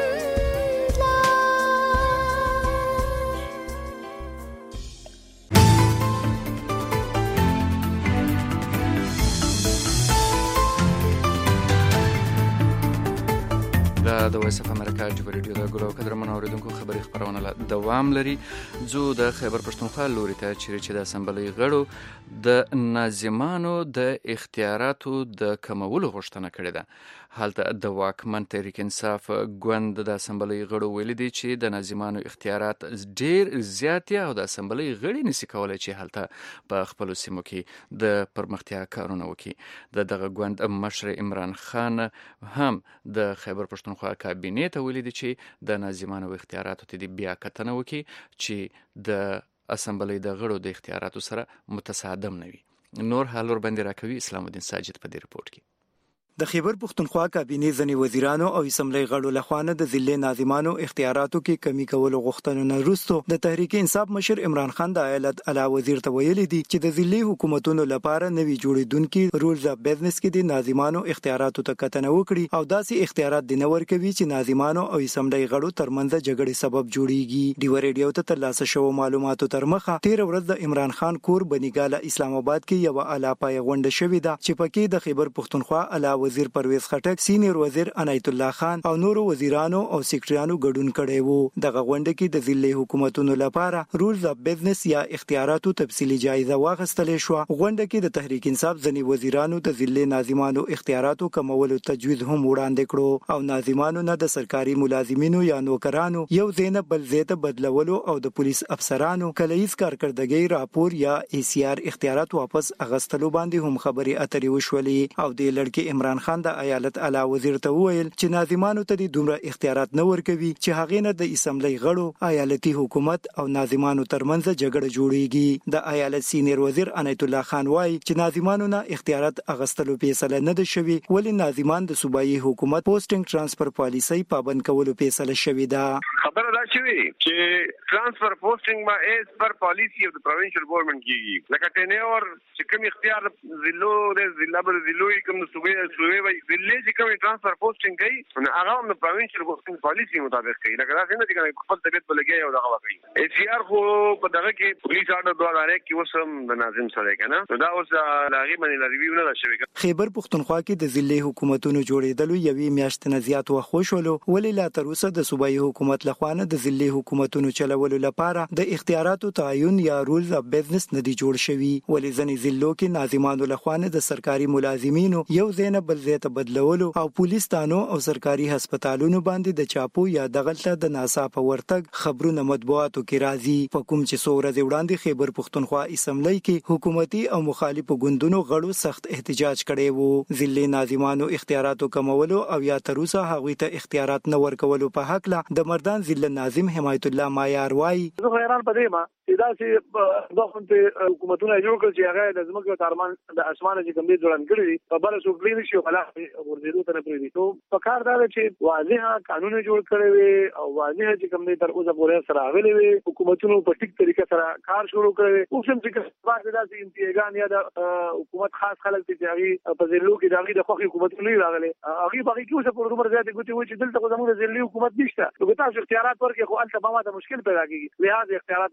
د وایس اف امریکا جبر ریډیو د ګلو قدرمن اوریدونکو خبري خبرونه دوام لري. زه د خیبر پښتونخوا لوري ته چې د اسمبلی غړو د ناظمانو د اختیاراتو د کمولو غوښتنه کړې ده. حالته د واکمن تحریک انصاف ګوند د اسمبلی غړو ویلي دي چې د ناظمانو اختیارات ډیر زیات دي او د اسمبلی غړي نشي کولای چې حالته په خپل سیمو کې د پرمختیا کارونه وکړي. دغه ګوند مشر عمران خان هم د خیبر پښتونخوا کابینې ته ویلي دي چې د ناظمانو اختیاراتو ته بیا کتنه وکړي چې د اسمبلی د غړو د اختیاراتو سره متصادم نه وي. نور حال ور باندې راکوي اسلام الدین ساجد په دې رپورت کې. د خیبر پښتونخوا کابینې ځنې وزیرانو او اسمبلی غړو لخوا د ضلع ناظمانو اختیاراتو کې کمی کولو غوښتنو نه وروسته د تحریک انصاف مشر عمران خان د ایالت اعلی وزیر ته ویلي دي چې د ضلع حکومتونو لپاره نوي جوړیدونکي رولز اف بزنس کې د ناظمانو اختیاراتو ته کتنه وکړي او داسې اختیارات د نور کوي چې ناظمانو او اسمبلی غړو ترمنځ جګړې سبب جوړيږي. ډیو ریډیو ته ترلاسه شوو معلوماتو تر مخه 13 ورځ د عمران خان کور بنیګاله اسلام آباد کې یو اعلی پای غونډه شوې ده چې پکې د خیبر پښتونخوا اعلی وزیر پرویز خټک، سینیئر وزیر عنایت الله خان او نورو وزیرانو او سیکریټریانو ګډون کړي وو. دغه غونډه کې د ضلع حکومتونو لپاره رولز اف بزنس یا اختیاراتو تفصیلی جایزه واخیستل شو. غونډه کې د تحریک انصاف ځنی وزیرانو د ضلع ناظمانو اختیاراتو کمولو تجویز هم وړاندې کړو او ناظمانو نه د سرکاري ملازمینو یا نوکرانو یو ځای بل ځای ته بدلولو او د پولیس افسرانو کلیز کارکړدګۍ راپور یا ای سی آر اختیارات واپس اغستلو باندې هم خبري اترې وشولې او د لړکې عمران خان د ایالت اعلی وزیر ته وویل چې ناظمانو ته د دومره اختیارات نه ورکوي چې هغه نه د اسمبلی غړو، ایالتي حکومت او ناظمانو ترمنځ جګړه جوړیږي. د ایالت سینیئر وزیر عنایت الله خان وایي چې ناظمانو نه اختیارات اغستلو فیصله نه ده شوې، ولې ناظمان د صوبایي حکومت پوسټینګ ترانسفر پالیسي پابند کولو فیصله شوې ده. خبره دا شوې چې ترانسفر پوسټینګ ما ایز پر پالیسي اف د پروینشل ګورنمنت کیږي، لکه ټینور چې کوم اختیار ضلعو د ضلع بر ضلعوي کوم صوبې وي ضلع چې کوم ترانسفر پوسټینګ کوي نو هغه هم د پروینشل ګورنمنت پالیسي مطابق کوي. لکه دا څنګه چې خپل طبيعت بلګي او دغه کوي. ای سی آر خو په دغه کې پولیس اډر 2001 کې وسم د ناظم سره کنه دا اوس لاغي باندې ریویو نه شوی. خیبر پښتونخوا کې د ضلع حکومتونو جوړېدلو یوې میاشتې نه زیات وخت وشولو، ولې لا تر اوسه د صوبایي حکومت لخوا نه د ضلع حکومتونو چلولو لپاره د اختیاراتو تعین یا رولز اف بزنس نه دی جوړ شوی. ولې ځنې ضلعو کې ناظمانو لخوا نه د سرکاري ملازمینو یو ځای نه بل ځای ته بدلولو او پولیس تانو او سرکاري هسپتالونو باندې د چاپو یا دغلته د ناصافه ورتګ خبرونه مطبوعاتو کې راځي. په کوم چې څو ورځې وړاندې خیبر پښتونخوا اسمبلی کې حکومتي او مخالفو ګوندونو غړو سخت احتجاج کړي وو. ضلع ناظمانو اختیاراتو کمولو او یا تر اوسه هغوی ته اختیارات نه ورکولو په حق له د مردان ضلع ناظم حمایت الله مایار وایي زه حیران پدې ما دا چې دغه حکومتونه جوړ کړ چې هغه د زمکو ترمان د اسمانه چې کوم دي جوړن کړی په بل څو کلین شي ولا ورزيدو ته نه پریدي. نو په کار دا چې واضحه قانون جوړ کړی وي او واضحه چې کوم دي تر اوسه پورې سره غلي وي حکومتونو په ټیک طریقه سره کار شروع کړی. او څنګه چې بعد دا چې انتګان یا د حکومت خاص خلک چې هغه په ضلعو کې دغه د خوخي حکومتونه راغلي هغه باقي کې اوسه پر عمر زیات کوي چې دلته زموږ ضلعي حکومت نشته. نو تاسو اختیارات ورکړي خو البته به ماته مشکل پیدا کیږي. لہذا اختیارات ولمور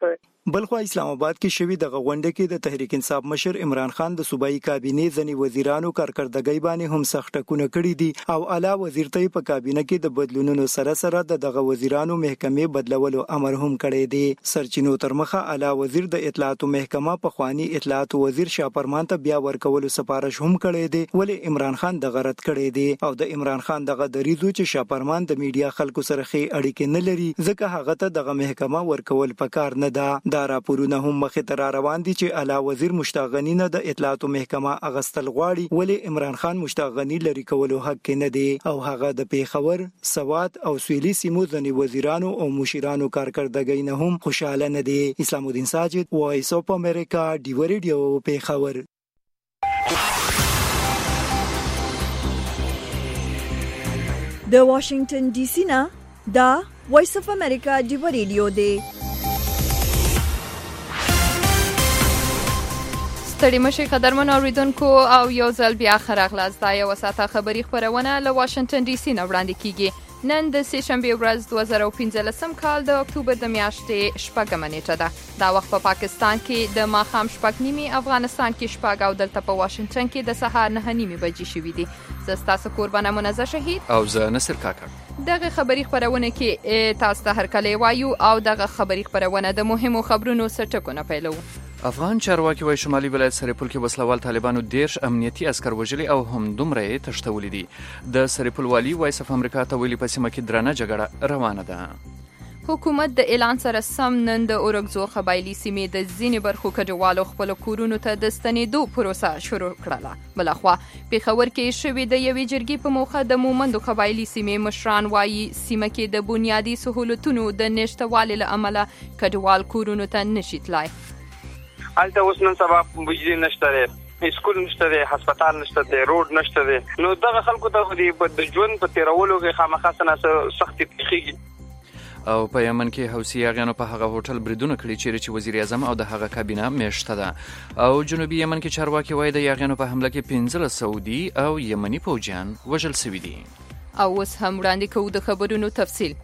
شوی. بلخو اسلام آباد کې شوی د غونډه کې د تحریک انصاف مشر عمران خان د صوبایي کابینې ځنی وزیرانو کارکړدګۍ باندې هم سخت ټکونه کړي دي او اعلی وزیر ته په کابینه کې د بدلونونو سره دغه وزیرانو محکمې بدلولو امر هم کړی دی. سرچینو تر مخه اعلی وزیر د اطلاعاتو محکمه په خواني اطلاعاتو وزیر شاپرمان ته بیا ورکولو سفارش هم کړی دی، ولې عمران خان دغه رد کړی دی او د عمران خان دغه دریزو چې شاپرمان د میډیا خلکو سره ښه اړیکې نه لري ځکه هغه ته دغه محکمه ورکول پکار نه ده. دا راپورونه هم مخې ته روان دي چې اعلی وزیر مشتاق غنی نه د اطلاعاتو محکمه اغستل غواړي، ولې عمران خان مشتاق غنی لري کولو حق نه دی او هغه د پیښور، سوات او سویلي سیمو ځنی وزیرانو او مشیرانو کارکړدګۍ نه هم خوشاله نه دی. اسلام الدین ساجد، وایس اف امریکا، ډیو ریډیو، پیښور. د واشنگټن ډي سي نه دا وایس اف امریکا ډیو ریډیو دی. ستړي مشي قدرمن اوریدونکو او یو ځل بیا خراغلاست. دا یو ساعته خبری خبرونه له واشنگټن ډي سي نه وړاندې کیږي. نن د سهشنبه ورځ 2015 کال د اکتوبر د میاشتې شپږمه نیټه ده. دا وخت په پاکستان کې د ماښام 6:30، افغانستان کې 6 او دلته په واشنگټن کې د سهار 9:30 بجې شوې دي. زه ستاسو قربانه منزه شهید او زه نصر کاکړ. دغه خبری خبرونه کې تاسو ته هرکلی وایو او دغه خبری خبرونه د مهمو خبرونو سرټکونه پیلو. افغان چارواکي وايي شمالي ولایت سرپل کې وسلوال طالبانو 10 امنیتي عسكر وژلي او هم دومره یې تښتولي دي. د سرپل والي وایس اف امریکا ته ویلي په سیمه کې درنه جګړه روانه ده. حکومت د اعلان سره سم نن د اورګزو قبایلی سیمې د ځینې برخو کډوالو خپل کورونو ته د ستنېدو پروسه شروع کړله. بلخوا پیښور کې شوې د یوې جرګې په موخه د مومندو قبایلی سیمې مشران وایي سیمه کې د بنیادي سهولتونو د نشټوالي له امله کډوال کورونو ته نشي تلای. الته اوس نن سبا بجلی نشته دی، اسکول نشته دی، هسپتال نشته دی، روډ نشته دی. نو دغه خلکو ته د ژوند په تیرولو کې خامخا څه سختي پیښیږي. او په یمن کې حوثي یاغیانو په هغه هوټل بریدونه کړي چې وزیر اعظم او د هغه کابینه میشته ده. او جنوبي یمن کې چارواکي وایي د یاغیانو په حمله کې 15 سعودي او یمني پوځیان وژل شوي دي. او اوس هم وړاندې کوو د خبرونو تفصیل.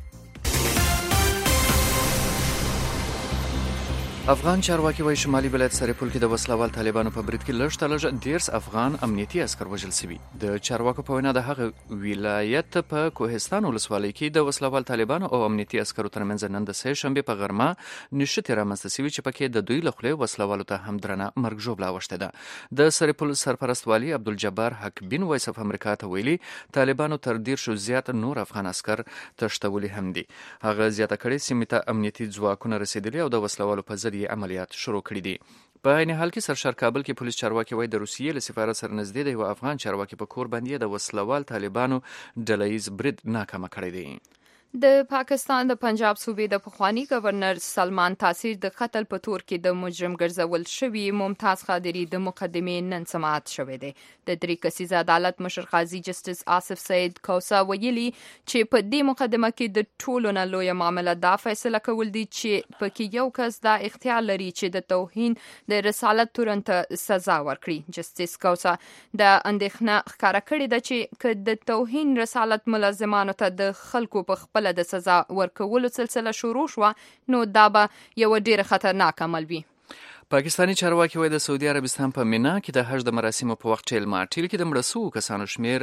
افغان چارواکي وايي شمالي ولایت سرپل کې د وسلوال طالبانو په برید کې لږ تلږ 10 افغان امنیتي عسكر وژل شوي. د چارواکو په وینا د هغه ولایت په کوهستان ولسوالۍ کې د وسلوال طالبانو او امنیتي عسکرو ترمنځ نن د سه شنبه په غرمه نشته رامنځته شوي چې پکې د دوی له خولې وسلوالو ته هم درنه مرګ ژوبله اوښته ده. د سرپل سرپرست والي عبدالجبار حق بن وایس اف امریکا ته ویلي طالبانو تر 10 زیات نور افغان عسكر تښتولي هم دي. هغه زیاته کړي سیمې ته امنیتي ځواکونه رسیدلي او د وسلوالو په ضد عملیات شروع کړي دي. په عین حال کې سرشار کابل کې پولیس چارواکي وایي د روسیې له سفارت سره نږدې د یو افغان چارواکي په کور باندې د وسلوال طالبانو ډلهییز برید ناکامه کړی دی. د پاکستان د پنجاب صوبې د پخوانی گورنر سلمان تاثیر د قتل په تور کې د مجرم ګرځول شوی ممتاز قادری د مقدمې نن سماعت شوې ده. د 3 کسیز عدالت مشر قاضي جسټس آصف سید کوسا ویلي چې په دې مقدمه کې د ټولو نه لویه معامله دا فیصله کول دي چې پکې یو کس دا اختیار لري چې د توهین د رسالت تورنت سزا ورکړي. جسټس کوسا د اندېښنه ښکاره کړې ده چې که د توهین رسالت ملزمانو ته د خلکو په خپل د سزا ورکولو سلسله شروع شو نو دا به یو ډیر خطرناک عمل وي. پاکستانی چارواکي وایي د سعودي عربستان په مینا کې د حج د مراسمو په وخت ټیل مارټیل کې د مړه شوو کسانو شمیر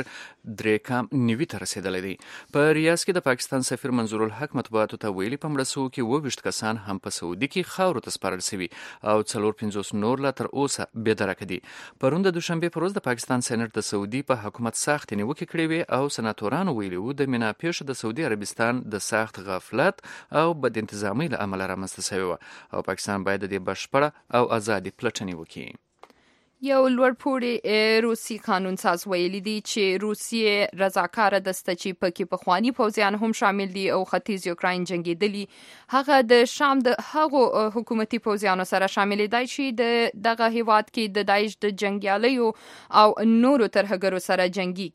3.9 ته رسیدلی دی. په ریاض کې د پاکستان سفیر منظور الحق مطبوعاتو ته ویلي په مړه شوو کې 22 کسان هم په سعودي کې خاورو ته سپارل شوي او 450 نور لا تر اوسه بې درکه دي. پرون د دوشنبه پر ورځ د پاکستان سېنات د سعودي په حکومت سخت نیوکې کړې وې او سناتورانو ویلي وو د مینا پیښه د سعودي عربستان د سخت غفلت او بد انتظامي له امله رامنځته شوې وه او پاکستان باید د بشپړه او آزادي پلټنې وکړي. یو لوړپوړی روسي قانونساز ویلي دی چې روسیې رضاکاره دسته چې پکې پخواني پوځیان هم شامل دي او ختیځ یوکراین جنګېدلي هغه د شام د هغو حکومتي پوځیانو سره شامل دی چې دغه هیواد کې د داعش د جنګیالیو او نورو ترهګرو سره جنګیږي.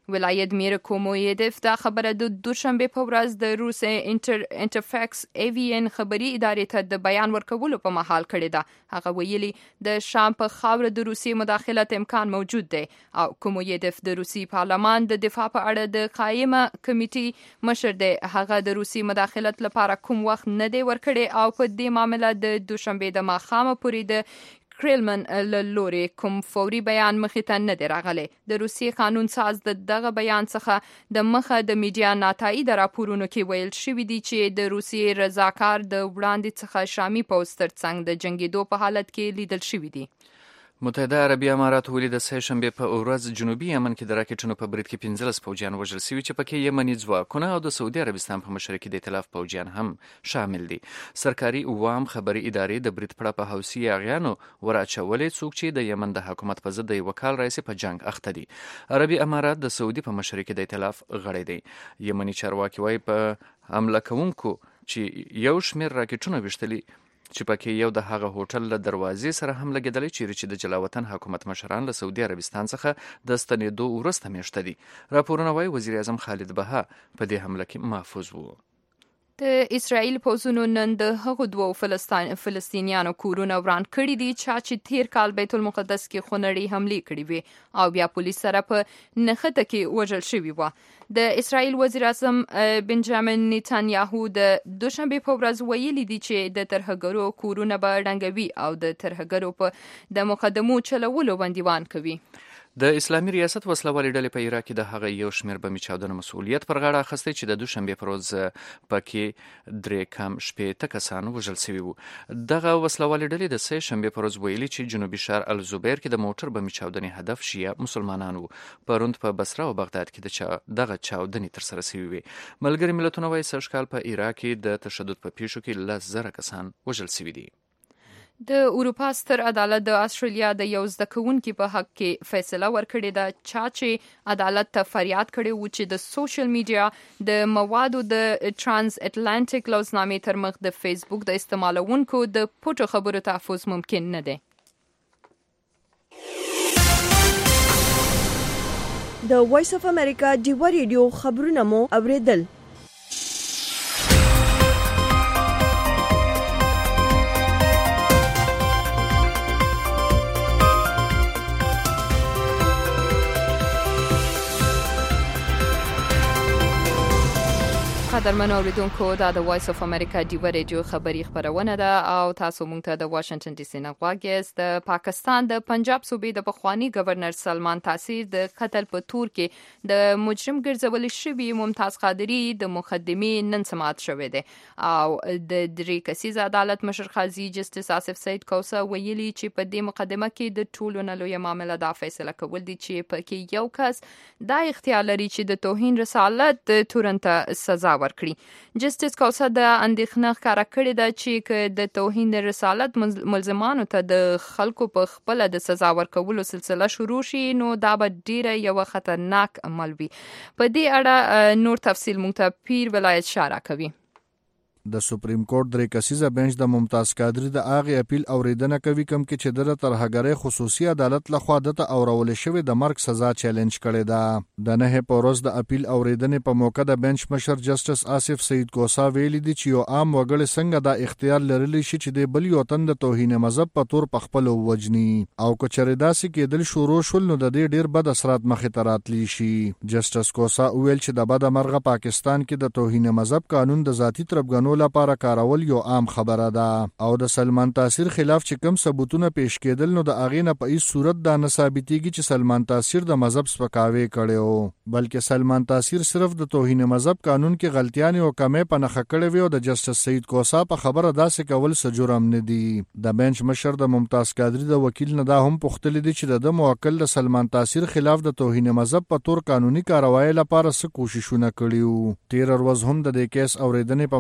ولایت میر کومویدف دا خبره د دوشنبه په ورځ د روس انټرفیکس ایوین خبري ادارې ته د بیان ورکولو په مهال کړې ده. هغه ویلي د شام په خاوره د روسي مداخلت امکان موجود دی او کومویدف د روسي پارلمان د دفاع په اړه د قائمه کمیټې مشر دی. هغه د روسي مداخلت لپاره کوم وخت نه دی ورکړی او په دې معاملې د دوشنبه د ماښامه پورې د کرلمن لوري کوم فوري بیان مخې ته نه دی راغلی. د روسي قانون ساز دغه بیان څخه د مخه د میډیا ناتایي د راپورونو کې ویل شوي دي چې د روسي رضاکار د وړاندې څخه شامي پوځ ترڅنګ د جنګېدو په حالت کې لیدل شوي دي. متحده عربي امارات ولې د سه شنبه په ورځ جنوبي یمن کې د راکټونو په برید کې 15 پوځیان وژل شوي چې پکې یمني ځواکونه او د سعودي عربستان په مشرۍ کې د ائتلاف پوځیان هم شامل دي. سرکاري عوام خبري ادارې د برید پړه په حوثي اغیانو وراچولې څوک چې د یمن د حکومت په ضد د وکال رئیس په جنگ اخته دي. عربي امارات د سعودي په مشرۍ کې د ائتلاف غړی دی. یمني چارواکي وايي په حمله کوونکو چې یو شمېر راکټونه وشتلي چې پکې یو د هغه هوټل له دروازې سره هم لګېدلی چیرې چې د جلاوطن حکومت مشران له سعودي عربستان څخه د ستنېدو وروسته میاشته دي. راپورونه وايي وزیر اعظم خالد بها په دې حمله کې محفوظ و. د اسرائیل پوځونو نن د هغو دوو فلسطینیانو کورونه وران کړي دي چې تیر کال بیت المقدس کې خونړۍ حملې کړې وې او بیا پولیس سره په نښته کې وژل شوي وو. د اسرائیل وزیر اعظم بنجامین نیتانیاهو د دوشنبه په ورځ ویلي دي چې د ترهګرو کورونه به ړنګوي او د ترهګرو په د مقدمو چلولو بندیوان کوي. د اسلامي ریاست وسلوالې ډلې په عراق کې د هغه یو شمېر بمي چاودنو مسؤلیت پر غاړه اخیستی چې د دوشنبې پر ورځ پکې 3 کسان وژل شوي وو. دغه وسلوالې ډلې د سه شنبې پر ورځ ویلي چې جنوبي ښار الزبیر کې د موټر بمي چاودنې هدف شیعه مسلمانان وو. پروند په بصره او بغداد کې دغه چاودنې ترسره شوي وي. ملګري ملتونه وايي سږ کال په عراق کې د تشدد په پیښو کې 10,000 کسان وژل شوي دي. د اروپا ستر عدالت د استرالیا د یو زده کوونکي په حق کې فیصله ورکړې ده چې عدالت ته فریاد کړی و چې د سوشل میډیا د موادو د ترانس اتلانټیک لوزنامې تر مخ د فیسبوک د استعمالونکو د پټو خبرو تحفظ ممکن نه دی. د وایس اف امریکا ډیوا ریډیو خبرونه مو اوریدل. قدرمن اوریدونکو دا د وایس اف امریکا ډیوا ریډیو خبری خبرونه ده او تاسو مونږ ته د واشنگټن ډي سي نه غواګئ. د پاکستان د پنجاب صوبې د پخوانی گورنر سلمان تاثیر د قتل په تور کې د مجرم ګرځول شوی ممتاز قادری د مقدمې نن سماعت شوې ده او د 3 کسیز عدالت مشر قاضي جسټس آصف سید کوسا ویلي چې په دې مقدمه کې د ټولو نه لوی معاملې دا فیصله کول دي چې پکې یو کس دا اختیار لري چې د توهین رسالت تورنته سزا ورکړي. جسټس کوسا د اندېښنه ښکاره کړې ده چې د توهین رسالت ملزمانو ته د خلکو په خپل د سزا ورکولو سلسله شروع شي نو دا به ډیره یو خطرناک عمل وي. په دې اړه نور تفصیل مونږ ته پیر ولایت شارع کوي. د سپریم کورټ 3 کسیزه بنچ د ممتاز قادری د اغه اپیل اوریدنه کوي کوم کې چې د ترهګرۍ خصوصي عدالت لخوا د اورول شوی د مرګ سزا چیلنج کړي ده. د نه پورز د اپیل اوریدنې په موقع د بنچ مشر جسټس آصف سید کوسا ویلي دي چې یو عام وګړی څنګه د اختیار لرلی شي چې د بل یو تن د توهین مذهب په تور په خپل وجني او کچره داسې کېدل شروع شول نو د دې ډیر بد اثرات مخې ته راتلی شي. جسټس کوسا ویل چې د بد مرغه پاکستان کې د توهین مذهب قانون د ذاتی تربګنو لپاره کارول یو عام خبره ده او د سلمان تاثیر خلاف چې کوم ثبوتونه پیش کېدل نو د اغې نه په هیڅ صورت دا نه ثابتېږي چې سلمان تاثیر د مذهب سپکاوی کړي بلکې سلمان تاثیر صرف د توهین مذهب قانون کې غلطیان او کمې په نخښه کړي وي او د جسټس سید کوسا په خبره داسې کول څه جرم نه دي. د بنچ مشر د ممتاز قادری د وکیل نه دا هم پوښتنه دي چې د موکل د سلمان تاثیر خلاف د توهین مذهب په تور قانوني کاروایی لپاره څه کوششونه کړي وو. 13 ورځ هم د دې کیس اوریدنې په محل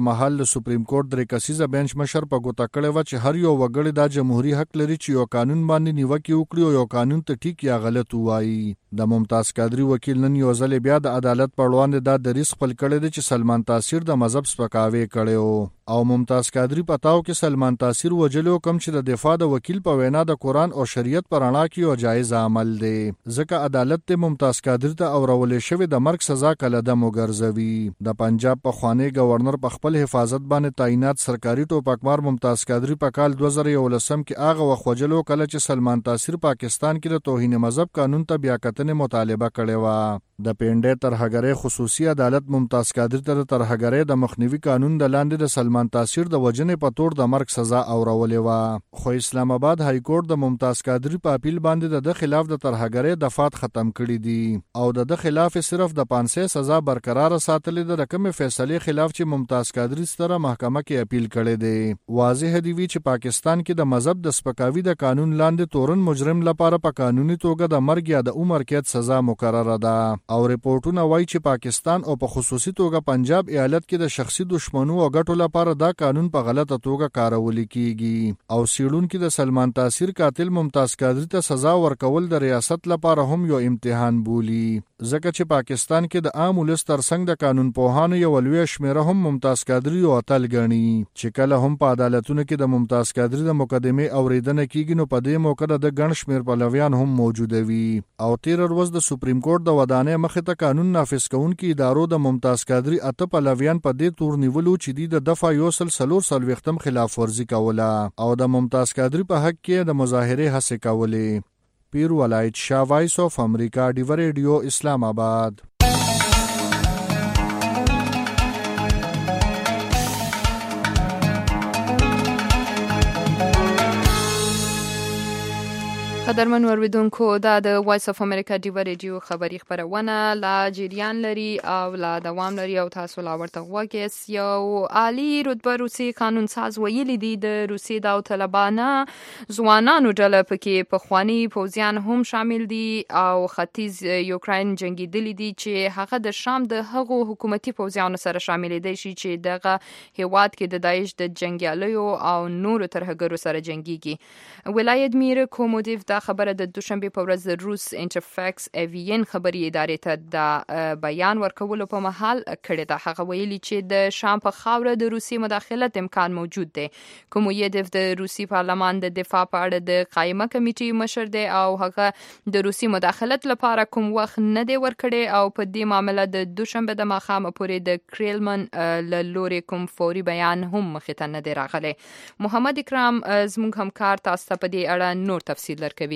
د سپریم کورټ درې کسیزه بنچ مشر په ګوته کړی و چې هر یو وګړی دا جمهوریت حق لري چې یو قانون باندې نیوکه وکړي او یو قانون ته ټیک یا غلط وایي. د ممتاز قادری وکیل نن یو ځل بیا د عدالت په وړاندې دا دریځ خپل کړی دی چې سلمان تاثیر د مذهب سپکاوی کړی او ممتاز قادری پتاو کې سلمان تاثیر وجلو کم چې د دفاع د وکیل په وینا د قرآن او شریعت پر رڼا کې یو جایز عمل دی ځکه عدالت ته ممتاز قادری ته اورولې شوی د مرګ سزا کله د موګرزوي. د پنجاب په خوانی گورنر په خپل حفاظت باندې تعینات سرکاري ټوپکمار ممتاز قادری په کال 2011 کې هغه وخت وجلو کله چې سلمان تاثیر پاکستان کې د توهین مذهب قانون ته بیا کتنې مطالبه کړې و. د پینډې ترهګرۍ خصوصي عدالت ممتاز قادری ته د ترهګرۍ د مخنیوي قانون د لاندې د سلمان تاثیر د وجنې په تور د مرګ سزا اورولې و. خو اسلام آباد های کورټ د ممتاز قادری په اپیل باندې د خلاف د ترهګرۍ دفعات ختم کړي دي او د خلاف صرف د 500 سزا برقرار ساتلې د رقم فیصله خلاف چې ممتاز قادری ستره محکمه کې اپیل کړي دي. واضح دی چې پاکستان کې د مذهب د سپکاوي د قانون لاندې تورن مجرم لپاره په قانوني توګه د مرګ یا د عمر قید سزا مقرره ده او ریپورتونه وایي چې پاکستان او په خصوصي توګه پنجاب ایالت کې د شخصي دشمنو او ګټو لپاره دا قانون په غلطه توګه کارول کیږي او سیړونکو د سلمان تاثیر قاتل ممتاز قادری ته سزا ورکول د ریاست لپاره هم یو امتحان بولی ځکه چې پاکستان کې د عام ولس ترڅنګ د قانون پوهانو یو لوی شمیره هم ممتاز قادری او اتل غني چې کله هم په عدالتونو کې د ممتاز قادری د مقدمه اوریدنه کیږي نو په دې موقع د ګڼ شمیر پلویان هم موجود وي او 13 ورځ د سپریم کورټ د ودانې مخې ته قانون نافذ کوونکي ادارو د ممتاز قادری اته پلویان په دې تور نیولو چې د دفعه یو سل وختم خلاف ورزي کوله او د ممتاز قادری په حق کې د مظاهره هڅه کولې. پیر ولایت شاه وایس اف امریکا ډیو ریډیو اسلام آباد. قدرمن اوریدونکو دا د وایس اف امریکا ډیو ریډیو خبری خبرونه لا جریان لري او لا دوام لري او تاسو لا ورته وګیس یو عالی رتبه روسي قانون ساز ویلي دي د روسي د طالبانو ځوانانو ډله پکې په خواني پوزیان هم شامل دي او ختیځ یوکرين جنگیدلی دي چې هغه د شام د هغو حکومتي پوزیانو سره شامل دي چې دغه هیواد کې د داعش د جنگیالیو او نور ترهګرو سره جنگيږي. ولایت میر کومودیف دا خبره د دوشنبه په ورځ د روس انټرفاکس ایوین خبري ادارې ته د بیان ورکولو په محل کړی دا هغه ویلي چې د شام په خاوره د روسي مداخلت امکان موجود دی. کومودیف د روسي پارلمان د دفاع په اړه د قائمه کمیټې مشر دی او هغه د روسي مداخلت لپاره کوم وخت نه دی ورکړی او په دې معاملې د دوشنبه د ماښام پورې د کریملن له لوري کوم فوري بیان هم مخې ته نه دی راغلی. محمد اکرام زموږ همکار تاسو ته په دې اړه نور تفصیل درکوي.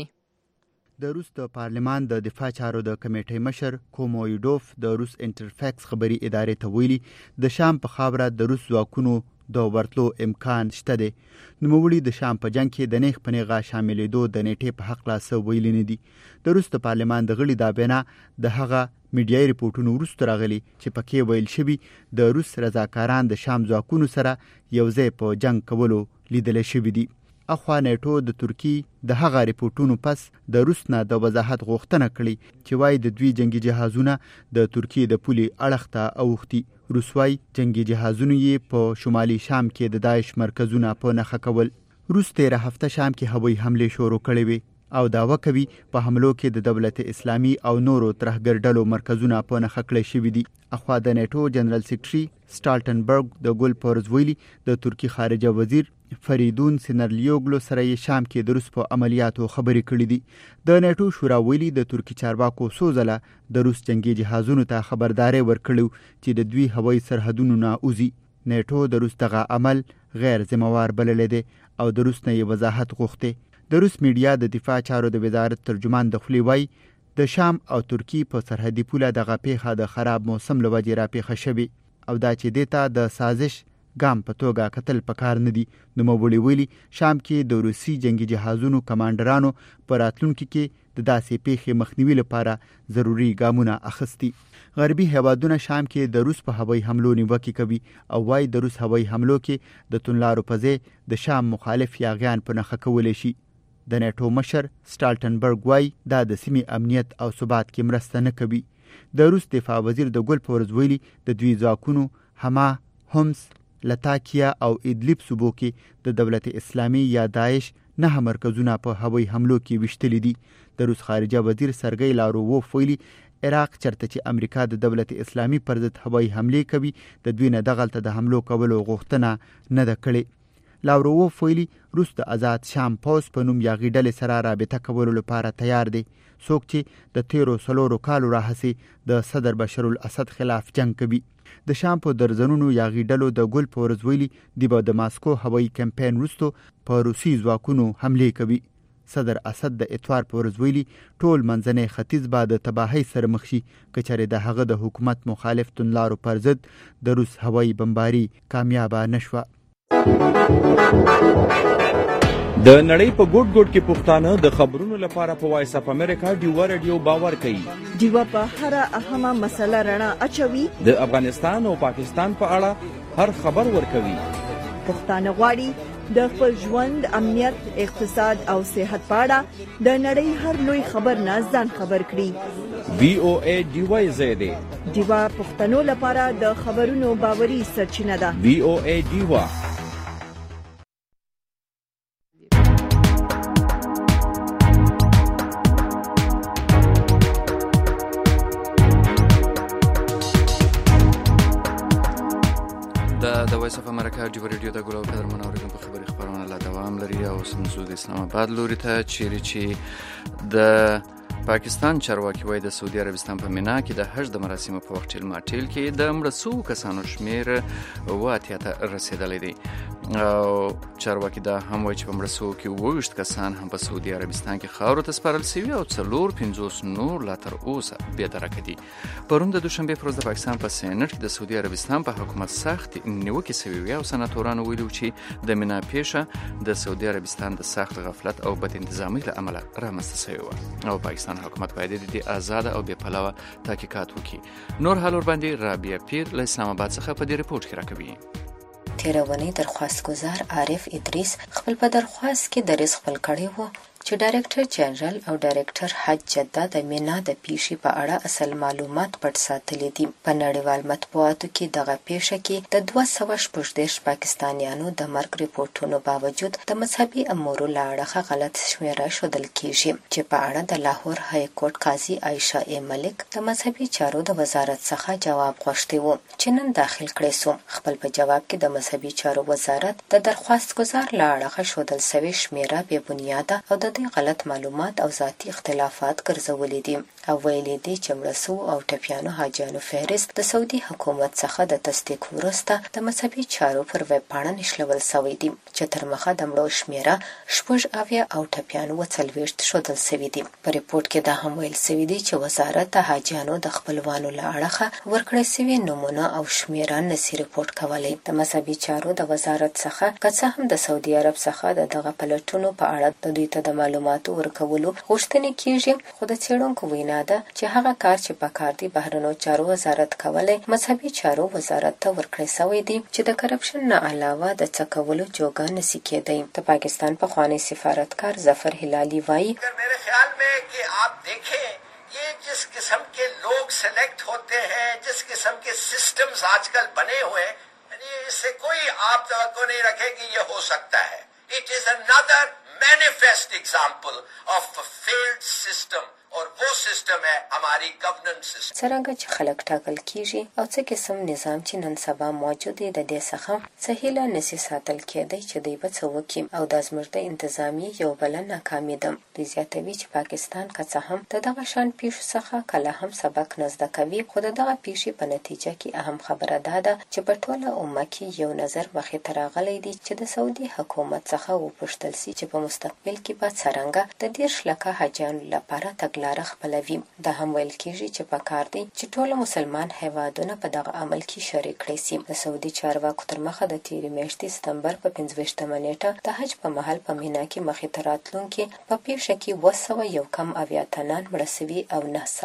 د روس د پارلمان د دفاع چارو د کمیټې مشر کومویډوف د روس انټرفاکس خبري ادارې ته ویلي د شام په خاوره د روس ځواکونو د ورتلو امکان شته دی. نوموړي د شام په جنگ کې د نیغ په نیغه شاملېدو د نیټې په حق لا ویلي نه دي. د روس د پارلمان د غړي دا بینا د هغه میډیاي ریپورتونو وروسته راغلي چې پکې ویل شوي د روس رضاکاران د شام ځواکونو سره یو ځای په جنگ کولو لیدل شوي دي. اخوا نیټو د ترکی د هغه ریپورتونو پس د روس نه د وضاحت غوښتنه کړې چې وايي د دوی جنگي جهازونه د ترکی د پولي اړخ ته اوختي. روس وايي جنگي جهازونه یې په شمالي شام کې د داعش مرکزونه په نښه کول. روس 13 هفته شام کې هوایي حمله شروع کړې وي او داوا کوي په حملو کې د دولت اسلامي او نورو ترهګر ډلو مرکزونه په نښه کړل شوي دي. اخوا د نیټو جنرال سیکریټري سټالټنبرګ د ګول پورز ویلي د ترکی خارجه وزیر فریدون سینرلیوګلو سره یې شام کې د روس په عملیاتو خبرې کړې دي. د نیټو شورا ویلي د ترکی چارواکو سوزله د روس جنگي جهازونو ته خبرداري ورکړو چې د دوی هوایي سرحدونو نه اوزي. نیټو د روس دغه عمل غیر ذمہوار بللی دی او د روس نه یې وضاحت غوښتي. د روس میډیا د دفاع چارو د وزارت ترجمان د خلی وای د شام او ترکی په سرحدي پوله دغه پیښه د خراب موسم لوجې را پیښه شوی او دا چې دیتا د سازش ګام په توګه قتل پکار نه دي. نو موړي ویلي شام کې د روسي جنگي جهازونو کمانډرانو پر راتلونکو کې د داسې پیښې مخنیوي لپاره ضروری ګامونه اخستي. غربي هیوادونه شام کې د روس په هوایي حملو نیوکه کوي او وايي د روس هوایي حملو کې د تونلارو په ځای د شام مخالف یاغیان په نښه کولای شي. د نیټو مشر سټالټنبرګ وايي دا د سیمې امنیت او ثبات کې مرسته نه کوي. د روس دفاع وزیر د ګول پورز ویلي د دوی ځواکونو هما، هومس لتاکیا او ادلب صوبو کې د دولت اسلامي یا داعش 9 مرکزونه په هوایي حملو کې وشتلي دي. د روس خارجه وزیر سرګی لارووف ویلي عراق چرته چې امریکا د دولت اسلامي پر ضد هوایي حملې کوي د دوی نه دغلته د حملو کولو غوښتنه نه ده کړې. لاورووف ویلي روس د آزاد شام پوز په نوم یاغي ډلې سره رابطه کولو لپاره تیار دی، څوک چې د 13 کالو راهیسې د صدر بشار الاسد خلاف جنگ کوي. د شام په درزنونو یاغي ډلو د ګل په ورځ ویلي دی به د ماسکو هوایي کمپاین وروسته په روسي ځواکونو حملې کوي. صدر اسد د اتوار په ورځ ویلي ټول منځنی ختیځ به د تباهۍ سره مخ شي که چېرې د هغه د حکومت مخالف توندلارو پر ضد د روس هوایي بمباري کامیابه نشوه. د نړۍ په ګوټ ګوټ کې پښتانه د خبرونو لپاره په وایس اپ امریکا ډیوا رادیو باور کوي. ډیوا په هر اهمه مسله رڼا اچوي. د افغانستان او پاکستان په اړه هر خبر ورکوي. پښتانه غواړي د خپل ژوند، امنیت، اقتصاد او صحت په اړه د نړۍ هر لوی خبر نه ځان خبر کړي. VOA ډیوا زیاده ډیوا پښتنو لپاره د خبرونو باوري سرچینه ده. VOA ډیوا. د وایس اف امریکا ډیوا رادیو د ګلو قدر منوریدون په خبري خبرونه لا دوام لري او سمزو د اسلام آباد لوري ته چیرې چې د پاکستان چارواکي وایي د سعودي عربستان په مینا کې د حج د مراسمو په وخت ټیل کې د مړه شوو کسانو شمیر 80 ته رسیدلی دی. او چارواکي دا هم وایي چې په مړه شوو کې 20 کسان هم په سعودي عربستان کې خاورو ته سپارل شوي او 450 نور لا تر اوسه بېدرکه دي. پرون د دوشنبې پر ورځ د پاکستان په سینټ کې د سعودي عربستان په حکومت سخت نیوکې شوې وې او سناتورانو ویلي چې د مینا پیښه د سعودي عربستان د سخت غفلت او بد انتظامۍ له امله رامنځته شوې وه او پاکستان حکومت باید د دې آزاده او بې پلوه تحقیقات وکړي. نور حال ورباندې رابعه پیر له اسلام آباد څخه په دې ریپورت کې راکوي. تیرونی درخواست گزار عارف ادریس خپل په درخواست کې دریځ خپل کړی وو چې ډایرکټر جنرال او ډایرکټر حج جده د مینا د پیښې په اړه اصل معلومات پټ ساتلي دي. په نړیوال مطبوعاتو کې دغه پیښه کې د 214 پاکستانیانو د مرګ ریپورتونو باوجود د مذهبي امورو له اړخه غلط شمیره ښودل کیږي چې په اړه د لاهور های کورټ قاضي عایشه ای ملک د مذهبي چارو د وزارت څخه جواب غوښتی وو چې نن داخل کړی سو. خپل په جواب کې د مذهبي چارو وزارت د درخواست گزار له اړخه ښودل شوې شمیره بې بنیاده او د غلط معلومات او ذاتی اختلافات ګرځولې دي او ویلي دي چې مړه شوو او ټپیانو حاجیانو فهرست د سعودي حکومت څخه د تصدیق وروسته د مذهبي چارو پر ویب پاڼه نشلول شوی دي چې تر مخه د مړو شمیره 80 او ټپیانو 40 ښودل شوي دي. په ریپورت کې دا هم ویل شوي دي چې وزارت د حاجیانو د خپلوانو له اړخه ورکړی شوي نمونه او شمیره نشي ریپورت کولی. د مذهبي چارو د وزارت څخه که څه هم د سعودي عرب څخه دغه پلټونو په اړه د دوی ته د معلوماتو ورکولو غوښتنې کیږي، خو د څېړونکو وینا ده چې هغه کار چې پکار دی بهرنیو چارو وزارت کولی مذهبي چارو وزارت ته ورکړی شوی دی چې د کرپشن نه علاوه د څه کولو جوګه نشي کېدی. د پاکستان پخوانی سفارتکار ظفر هلالي وایي میرے خیال میں کہ آپ دیکھیں یہ جس قسم کے لوگ سلیکٹ ہوتے ہیں، جس قسم کے سسٹمز آج کل بنے ہوئے ہیں، اس سے کوئی آپ توقع نہیں رکھے کہ یہ ہو سکتا ہے. It is another manifest example of a failed system اور وہ سیستم ہے ہماری گورننس سیستم. څرنګه چې خلک ټاکل کیږي او څه قسم نظام چې نن سبا موجود دی د دې څخه صحیح لا نشي ساتل کېدی چې دوی به څه وکړي او د زمرد انتظامی یو بل ناکامي ده. دوی زیاتوي چې پاکستان که څه هم د دغه شان پیښو څخه کله هم سبق نه زده کوي، خو د دغه پیښې په نتیجه کې اهم خبره دا ده چې په ټوله امه کې یو نظر مخې ته راغلی دی چې د سعودي حکومت څخه وپوښتل شي چې په مستقبل کې به څرنګه د 10 لکه حاجیانو لپاره تګلاره خپلوي. دا هم ویل کېږي چې پکار دی چې ټول مسلمان هیوادونه په دغه عمل کې شریک کړي شي. د سعودي چارواکو تر مخه د تیرې میاشتې ستمبر په 25مه نیټه د حج په مهال په مینا کې مخې ته راتلونکي په پیښه کې 201 تنان مړه شوي او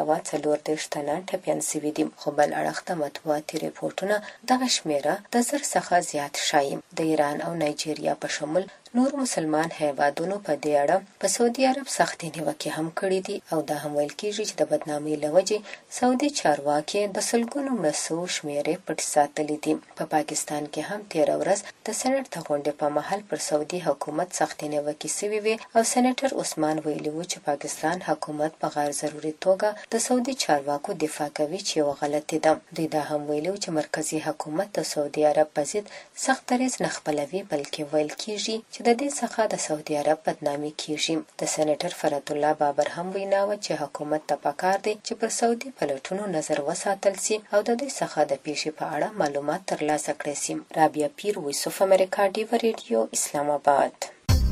940 تنان ټپیان شوي دي، خو بل اړخ د مطبوعاتي ریپورټونه دغه شمیره د 1000 څخه زیات ښایي. د ایران او نایجیریا په شمول نور مسلمان هیوادونو په دې اړه په سعودي عرب سختې نیوکې هم کړې دي او دا هم ویل کېږي چې د بدنامۍ له وجې سعودي چارواکي د سلګونو مسو شمیرې پټ ساتلې دي. په پاکستان کې هم 13 ورځ د سېنات د غونډې په مهال پر سعودي حکومت سختې نیوکې شوې وې او سېنیټر عثمان ویلي و چې پاکستان حکومت په غیر ضروري توګه د سعودي چارواکو دفاع کوي چې یو غلطي ده. دوی دا هم ویلي و چې مرکزي حکومت د سعودي عرب په ضد سخت دریځ نه خپلوي بلکې ویل کېږي چې د دې څخه د سعودي عرب بدنامي کېږي. د سېنیټر فرد الله بابر هم وینا و چې حکومت ته پکار دی چې پر سعودي پلټونو نظر وساتل سي او د دې څخه د پیښې په اړه معلومات ترلاسه کړي سي. رابعه پیر، وایس اف امریکا، ډیو ریډیو، اسلام آباد.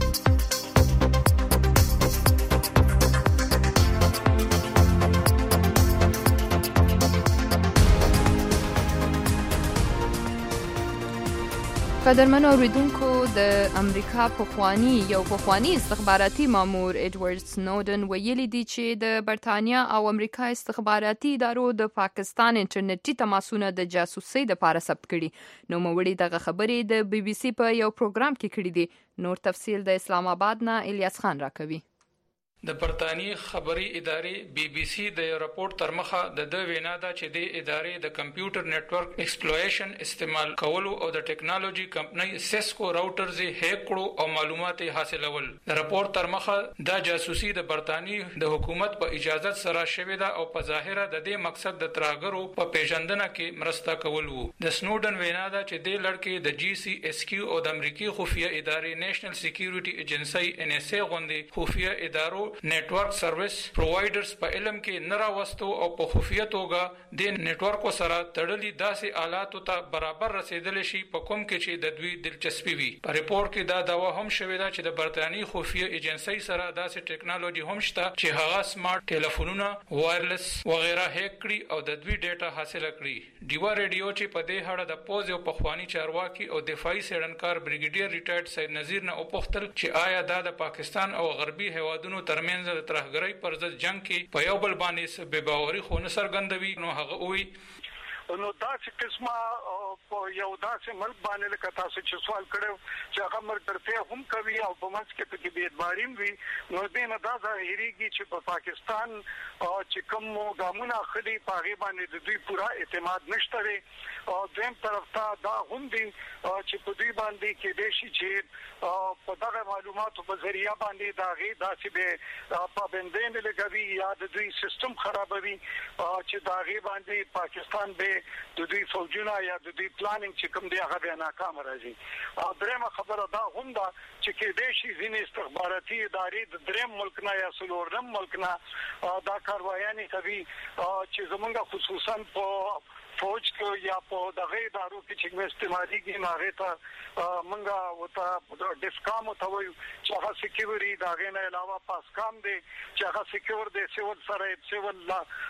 قدرمن اوریدونکو، د امریکا پخوانی استخباراتي مامور ایډورډ سنودن ویلي دی چې د برتانیا او امریکا استخباراتي ادارو د پاکستان انټرنیټي تماسونه د جاسوسۍ لپاره ثبت کړي. نوموړي دغه خبرې د بي بي سي په یو پروګرام کې کړې دي. نور تفصیل د اسلام آباد نه الیاس خان راکوي. د برتانی خبري ادارې بي بي سي د یو راپورټ تر مخه د وینا ده چې د ادارې د کمپیوټر نتورک ایکسپلویشن استعمال کولو او د ټیکنالوژي کمپنۍ سیسکو راوټرز هیک کړو او معلومات حاصلول. د راپورټ تر مخه دا جاسوسي د برتانی د حکومت په اجازه سره شوې ده او په ظاهره د دې مقصد د ترهګرو په پیژندنه کې مرسته کول وو. د سنودن وینا ده چې د لړکې د جی سی اس کیو او د امریکای خفیه ادارې نېشنل سکیورټي ایجنسی ان اس ای غوندي خفیه ادارو نیټورک سرویس پرووایډرز په علم کې نه راوستو او په خفیه توګه د نیټورک سره تړلي داسې آلاتو ته برابر رسیدل شي په کوم کې چې د دوی دلچسپي وي. په ریپورت کې دا داوا هم شوې ده چې د برتانی خفیه ایجنسی سره داسې ټیکنالوژي هم شته چې هغه سمارټ ټلیفونونه، وایرلس وغیرہ هیک کړي او د دوی ډیټا حاصل کړي. ډیوا ریډیو چې په دې اړه د پوز او پخوانی چارواکي او دفاعي سړنکار بریګیډیر ریټایرډ سید نذیر نه وپوښتل چې آیا دا د پاکستان او غربي هیوادونو ترمنځ د ترهګرۍ پر ضد جنگ کې په یو بل باندې بې باوري خو نه څرګندوي. نو هغه وی نو داسې قسمه په یو داسې ملک باندې لکه تاسو چې سوال کړو چې هغه مرګرته هم کوي او په منځ کې پکې بې اعتباریم وي، نو دې نه دا ظاهريږي چې په پاکستان چې کوم ګامونه اخلي په هغه باندې د دوی پورا اعتماد نشته لري. او دیم طرف ته دا هم دي چې په دوی باندې کې د شي چې په دغه معلوماتو په ذریعہ باندې دا غي داسې به پابندۍ نه لګوي یا د دوی سیستم خرابوي چې دا غي باندې پاکستان به د دوی فوجونه یا د دوی پلانینګ چې کوم دی هغه به ناکام راځي. درېمه خبره دا هم ده چې کې د شي ځینې استخباراتي ادارې د درېم ملک نه یا څلورم ملک نه دا کاروایانې کوي چې زمونږ خصوصا په فوج کې یا په دغه ادارو کې چې استعمالي هغه ته منګه وته ډیسکام ته وایي چې هغه سکیورټي دغه نه علاوه پاسکام دی چې هغه سکیور دی سیول سره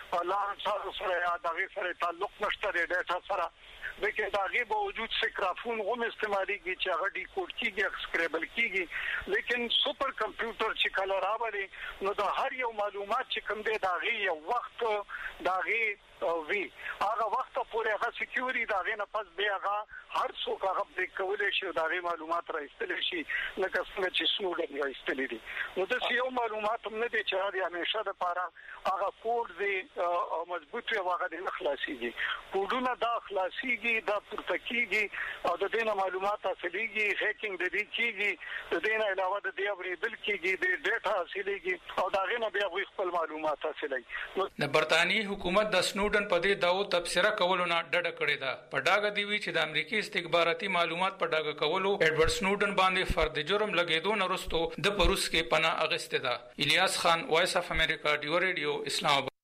لا سره یا دغه سره تعلق نشته دی ډیټا سره دغه دغه باوجود سکرافون هم استعمالي چې هغه ډی کوډ کیږي اسکریبل کیږي. لیکن سپر کمپیوټر چې کله راوړي نو د هر یو معلومات چې کوم دی دغه یو وخت دغه وی هغه وخت پورې هغه سکیورټي دغه نه پس به هغه هر څوک هغه د کولې شي دغه معلومات راځتل شي لکه څنګه چې سنودن راځتل دي. نو د یو معلومات هم نه دي چې دا همیشه د پاره هغه کوډ دی مضبوط او هغه د خلاصيږي کوډونه دا خلاصيږي دا پرتکیږي او د دې معلومات حاصلېږي هیکینګ د دې کیږي د دې نه علاوه د دې اوریدل کیږي د ډیټا حاصلېږي او دا غنه بیا خپل معلومات حاصلېږي. د برتانی حکومت د سنودن په دې داو تبصره کولو نه ډډه کړې ده. په ډاګه دی وی چې د امریکای استخباراتي معلومات په ډاګه کولو ایډورډ سنودن باندې فرد جرم لګیدو نه وروسته د پروس کې پناه اغسته ده. الیاس خان، وایس اف امریکا، ډیو ریډیو، اسلام آباد.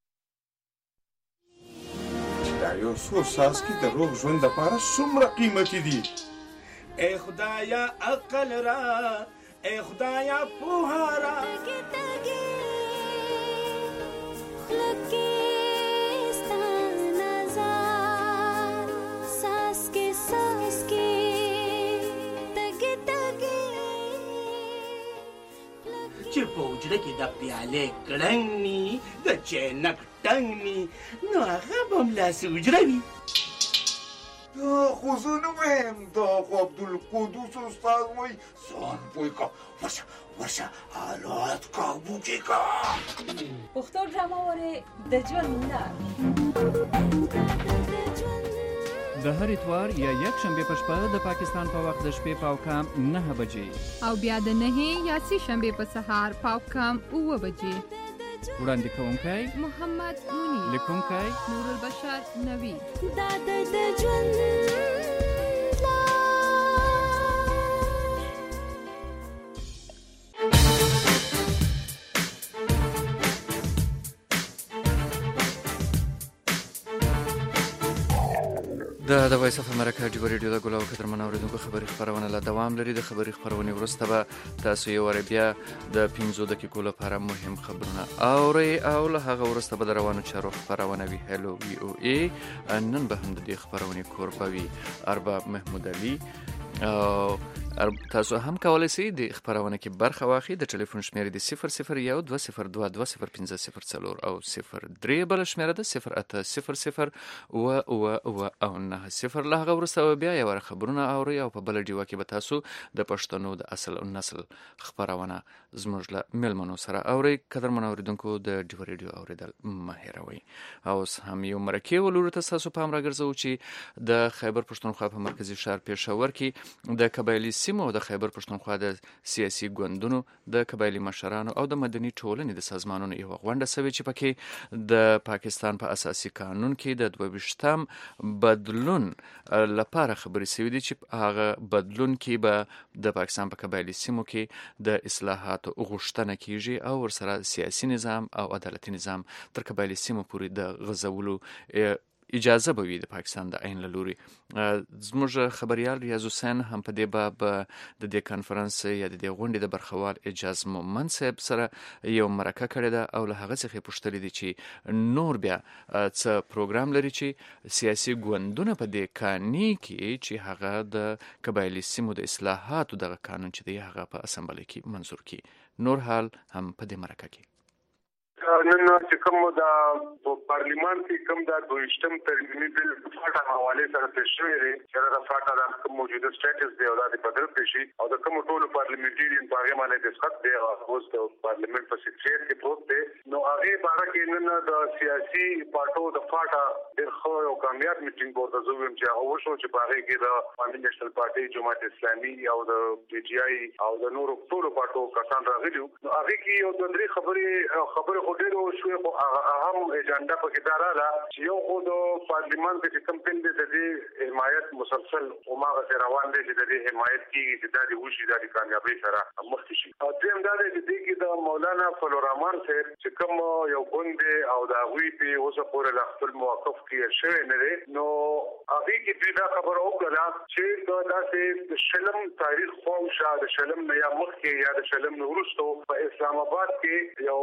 دا یو څو ساسکي د روغ ژوند لپاره څومره قیمتي دي. ای خدایا عقل را، ای خدایا پوها را، چې په وجره کې د پیالې کړنګ ني د چینک ټنګ ني نو هغه به هم لاسې وجره وي. خو زه نه وایم دا خو عبدالقدوس استاد وایي ځان پوه کا ورشه حالات کابو کې کا. پښتو ډرامه وره د ژوند لار د هر اتوار یا یک شنبه په شپه د پاکستان په وخت د شپې پاوکام 9 بجې او بیا د 9 یا سې شنبه په سهار پاوکام 9 بجې. وړاندې کوونکی محمد منیر، لیکونکی نور البشر نوی. دا د ژوند د وایس اف امریکا ډیو ریډیو د ګلاو قدرمن اوریدونکو خبري خبرونه لا دوام لري. د خبري خبرونه وروسته به تاسو یو بیا د 15 دقیقو لپاره مهم خبرونه اوري او له هغه وروسته به روانو چارو خبرونه وی هلو وی او ای نن به هم د دې خبرونه کوربوي ارباب محمود علي. تاسو هم کولای شئ د خبرونه کې برخه واخلئ. د ټلیفون شمیره د 001202205004 او 03 بل شمیره د 0800 او 90 له هغه وروسته بیا یو خبرونه اوري او په بل ډیوه کې به تاسو د پښتنو د اصل او نسل خبرونه زموږ له ملمنو سره اوري. قدرمن اوریدونکو د ډیو ریډیو اوریدل مهیروي. او هم یو مرکه ولور تاسو په امر راګرځو چې د خیبر پښتونخوا په مرکزی ښار پېښور کې د قبایلی سیمو د خیبر پښتونخوا د سیاسي ګوندونو د قبایلی مشرانو او د مدني ټولنې د سازمانونو یو غونډه سوي چې پکې د پاکستان په اساسي قانون کې د 22م بدلون لپاره خبرې سوي دي چې هغه بدلون کې به د پاکستان په قبایلی سیمو کې د اصلاحاتو غوښتنه کیږي او ورسره سیاسي نظام او عدالتي نظام تر قبایلی سیمو پورې د غزولو اجازه به وي د پاکستان د عین لوري. زموږ خبريال ریاض حسین هم په دې باب د دې کانفرنس یا د دې غونډې د برخوال اجاز مومن صاحب سره یو مرکه کړې ده او له هغه څخه پوښتنه دي چې نور بیا څه پروګرام لري چې سیاسي ګوندونه په دې قانون کې چې هغه د قبایلی سیمو د اصلاحاتو د قانون چې دی هغه په اسمبلی کې منظور کړي. نور حال هم په دې مرکه کې نن چې کوم د پارلیمان کې کوم د 22م ترمیمي بل فاټا حواله سره پیښ شوی دی چې دا فاټا د کوم موجوده سټیټس دی او د بدل شي او د کوم ټولو پارلیمنټریان په هغه باندې د سخت دی او اوس د پارلیمنت په سیکریټ کې پروت دی. نو هغه باره کې نن د سیاسي پارټو د فاټا د خو او کامیاب میټینګ بورډ زویم چې هغه وشو چې په هغه کې د پاکستان نېشنل پارټي جماعت اسلامي او د پی ټی آی او د نورو ټولو پارټو کسان راغلي. نو هغه کې یو د درې خبره ډیرو شوې خو اهم ایجنډا په کې دراله چې یو خو د پارلیمان کې کوم پین دي د حمایت مسلسل او ماغه روان دي چې د حمایت کیږي چې د وشي د کامیابی سره مخکې شي. او دیم دا دی چې د مولانا فضل الرحمن صاحب چې کوم یو ګوند او د غوی په اوسه پورې ل خپل موقف کې شوی نه دی. نو هغه کې دا خبره وکړه چې دا داسې شلم تاریخ خو شاده شلم نه یا مخکې یا د شلم نورستو په اسلام آباد کې یو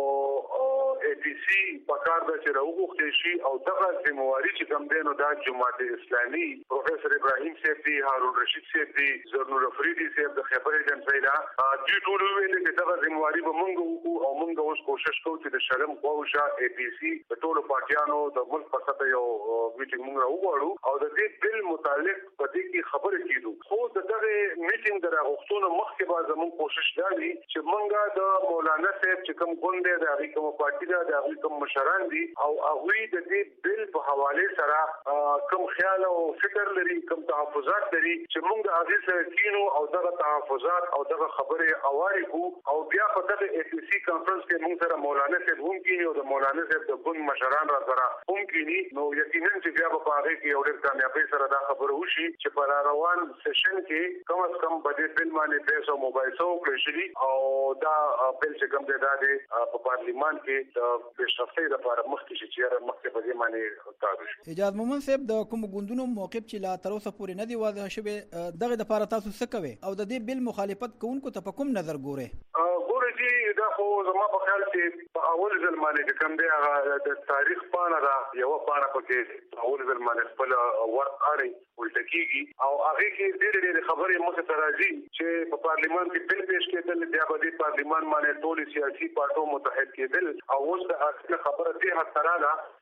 اے پی سی پکار د چې راوغوښتل شي او دغه ذمہواری چې کوم دی نو د جماعت اسلامي پروفیسور ابراهیم صاحب دی، هارون رشید صاحب دی، زرنور افریدي صاحب د خبر ایجنسی دا دوی ټول ویل چې دغه ذمہواری به مونږ وکړو او مونږ اوس کوشش کوو چې د شرم قوشا اے پی سی د ټولو پارټیانو د ملک په سطح یو میټینګ مونږ راوغواړو او د دې بل متعلق په دې کې خبرې کیدو. خو دغه میټینګ دراغښتونو مخکې به زموږ کوشش دا وي چې مونږ د مولانا صاحب چې کوم ګوند دی د هغې کوم پارټي ده د هغوی کوم مشران دي او هغوی د دې بل په حواله سره کوم خیال او فکر لري، کوم تحفظات لري چې موږ د هغې سره کینو او دغه تحفظات او دغه خبرې اوارې کوو او بیا په دغه اے پی سی کانفرنس کې موږ سره مولانا صاحب هم کینی او د مولانا صاحب د ګوند مشران را سره هم کینی. نو یقینا چې بیا په هغې کې یو ډېر کامیابۍ سره دا خبره وشي چې په روان سیشن کې کم از کم په دې بل باندې پیسو مباحثه وکړل شي او دا بل چې کوم دی دا دی په پارلیمان کې د پیشرفتۍ لپاره مخکې شي چې مخکې په دې باندې کار وشي. اجاز مومن صاحب د کوم ګوندونو موقف چې لا تر اوسه پورې نه دی واضح شوی دغه د لپاره تاسو څه کوئ او د دې بل مخالفت کوونکو ته په کوم نظر ګورئ؟ ګوره چې دا خو زما په خیال کې په اول ځل باندې چې کوم دی هغه د تاریخ پاڼه ده، یوه پاڼه پکې په اول ځل باندې خپل ورق اړی ولټه کیږي او هغې کې ډېرې خبرې مخې ته راځي چې په پارلیمان کې بل پیش کېدل، بیا به دې پارلیمان باندې ټولې سیاسي پارټو متحد کېدل او اوس د اصل خبره دې حد ته راغله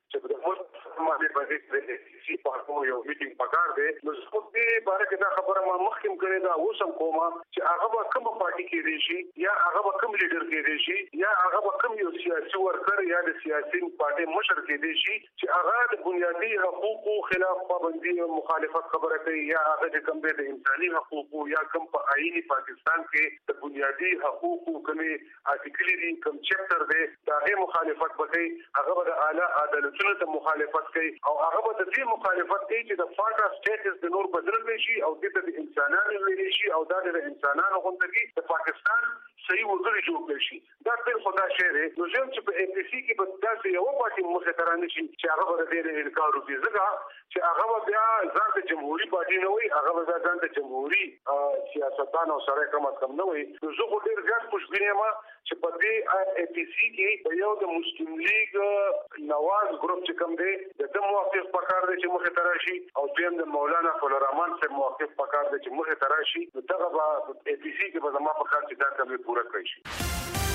چې د ملک سماجي باندې د سی پارټو یو میټینګ پکار دی. نو څه دې باره کې دا خبره ما مخکې کړې دا اوسم کومه چې هغه به کوم پارټي کې دی شي یا هغه به کوم لیډر کې دی شي یا هغه به کوم یو سیاسي ورکر یا د سیاسي پارټي مشر کې دی شي چې هغه د بنیادي حقوقو خلاف پابندي او مخالفت خبره کوي یا هغه د کوم د انساني حقوقو یا کوم په آئین پاکستان کې د بنیادي حقوقو کومي آرټیکل دي کوم چپټر دی دا غي مخالفت وکړي هغه به د اعلی عدالتونو ته مخالفت کوي او هغه به د دې مخالفت کوي چې د فاټا سټیټس د نور بدل شي او د انسانانو ویل شي او د انسانانو غونډه د پاکستان صحیح وګړي جوړ شي. دا ټول خدا شهره نو ځم چې په اپی سی کې به تاسو یو پاتې مخه ترانه شي چې هغه به د انکار وکړي ځکه چې هغه بیا ځان د جمهوریت پارټي نه وي هغه به ځان د جمهوریت سیاستانو سره کم از کم نه وي. نو زه خو ډیر ځان خوشبینه ما چې په دې اپی سی کې یو د مسلم لیگ نواز ګروپ چې کوم دی د موافق پکار دی چې مخه تراشي او دیم د مولانا فضل الرحمن سره موافق پکار دی چې مخه تراشي. دغه په اپی سی کې به زما په کار چې دا کومه پوره کړی شي.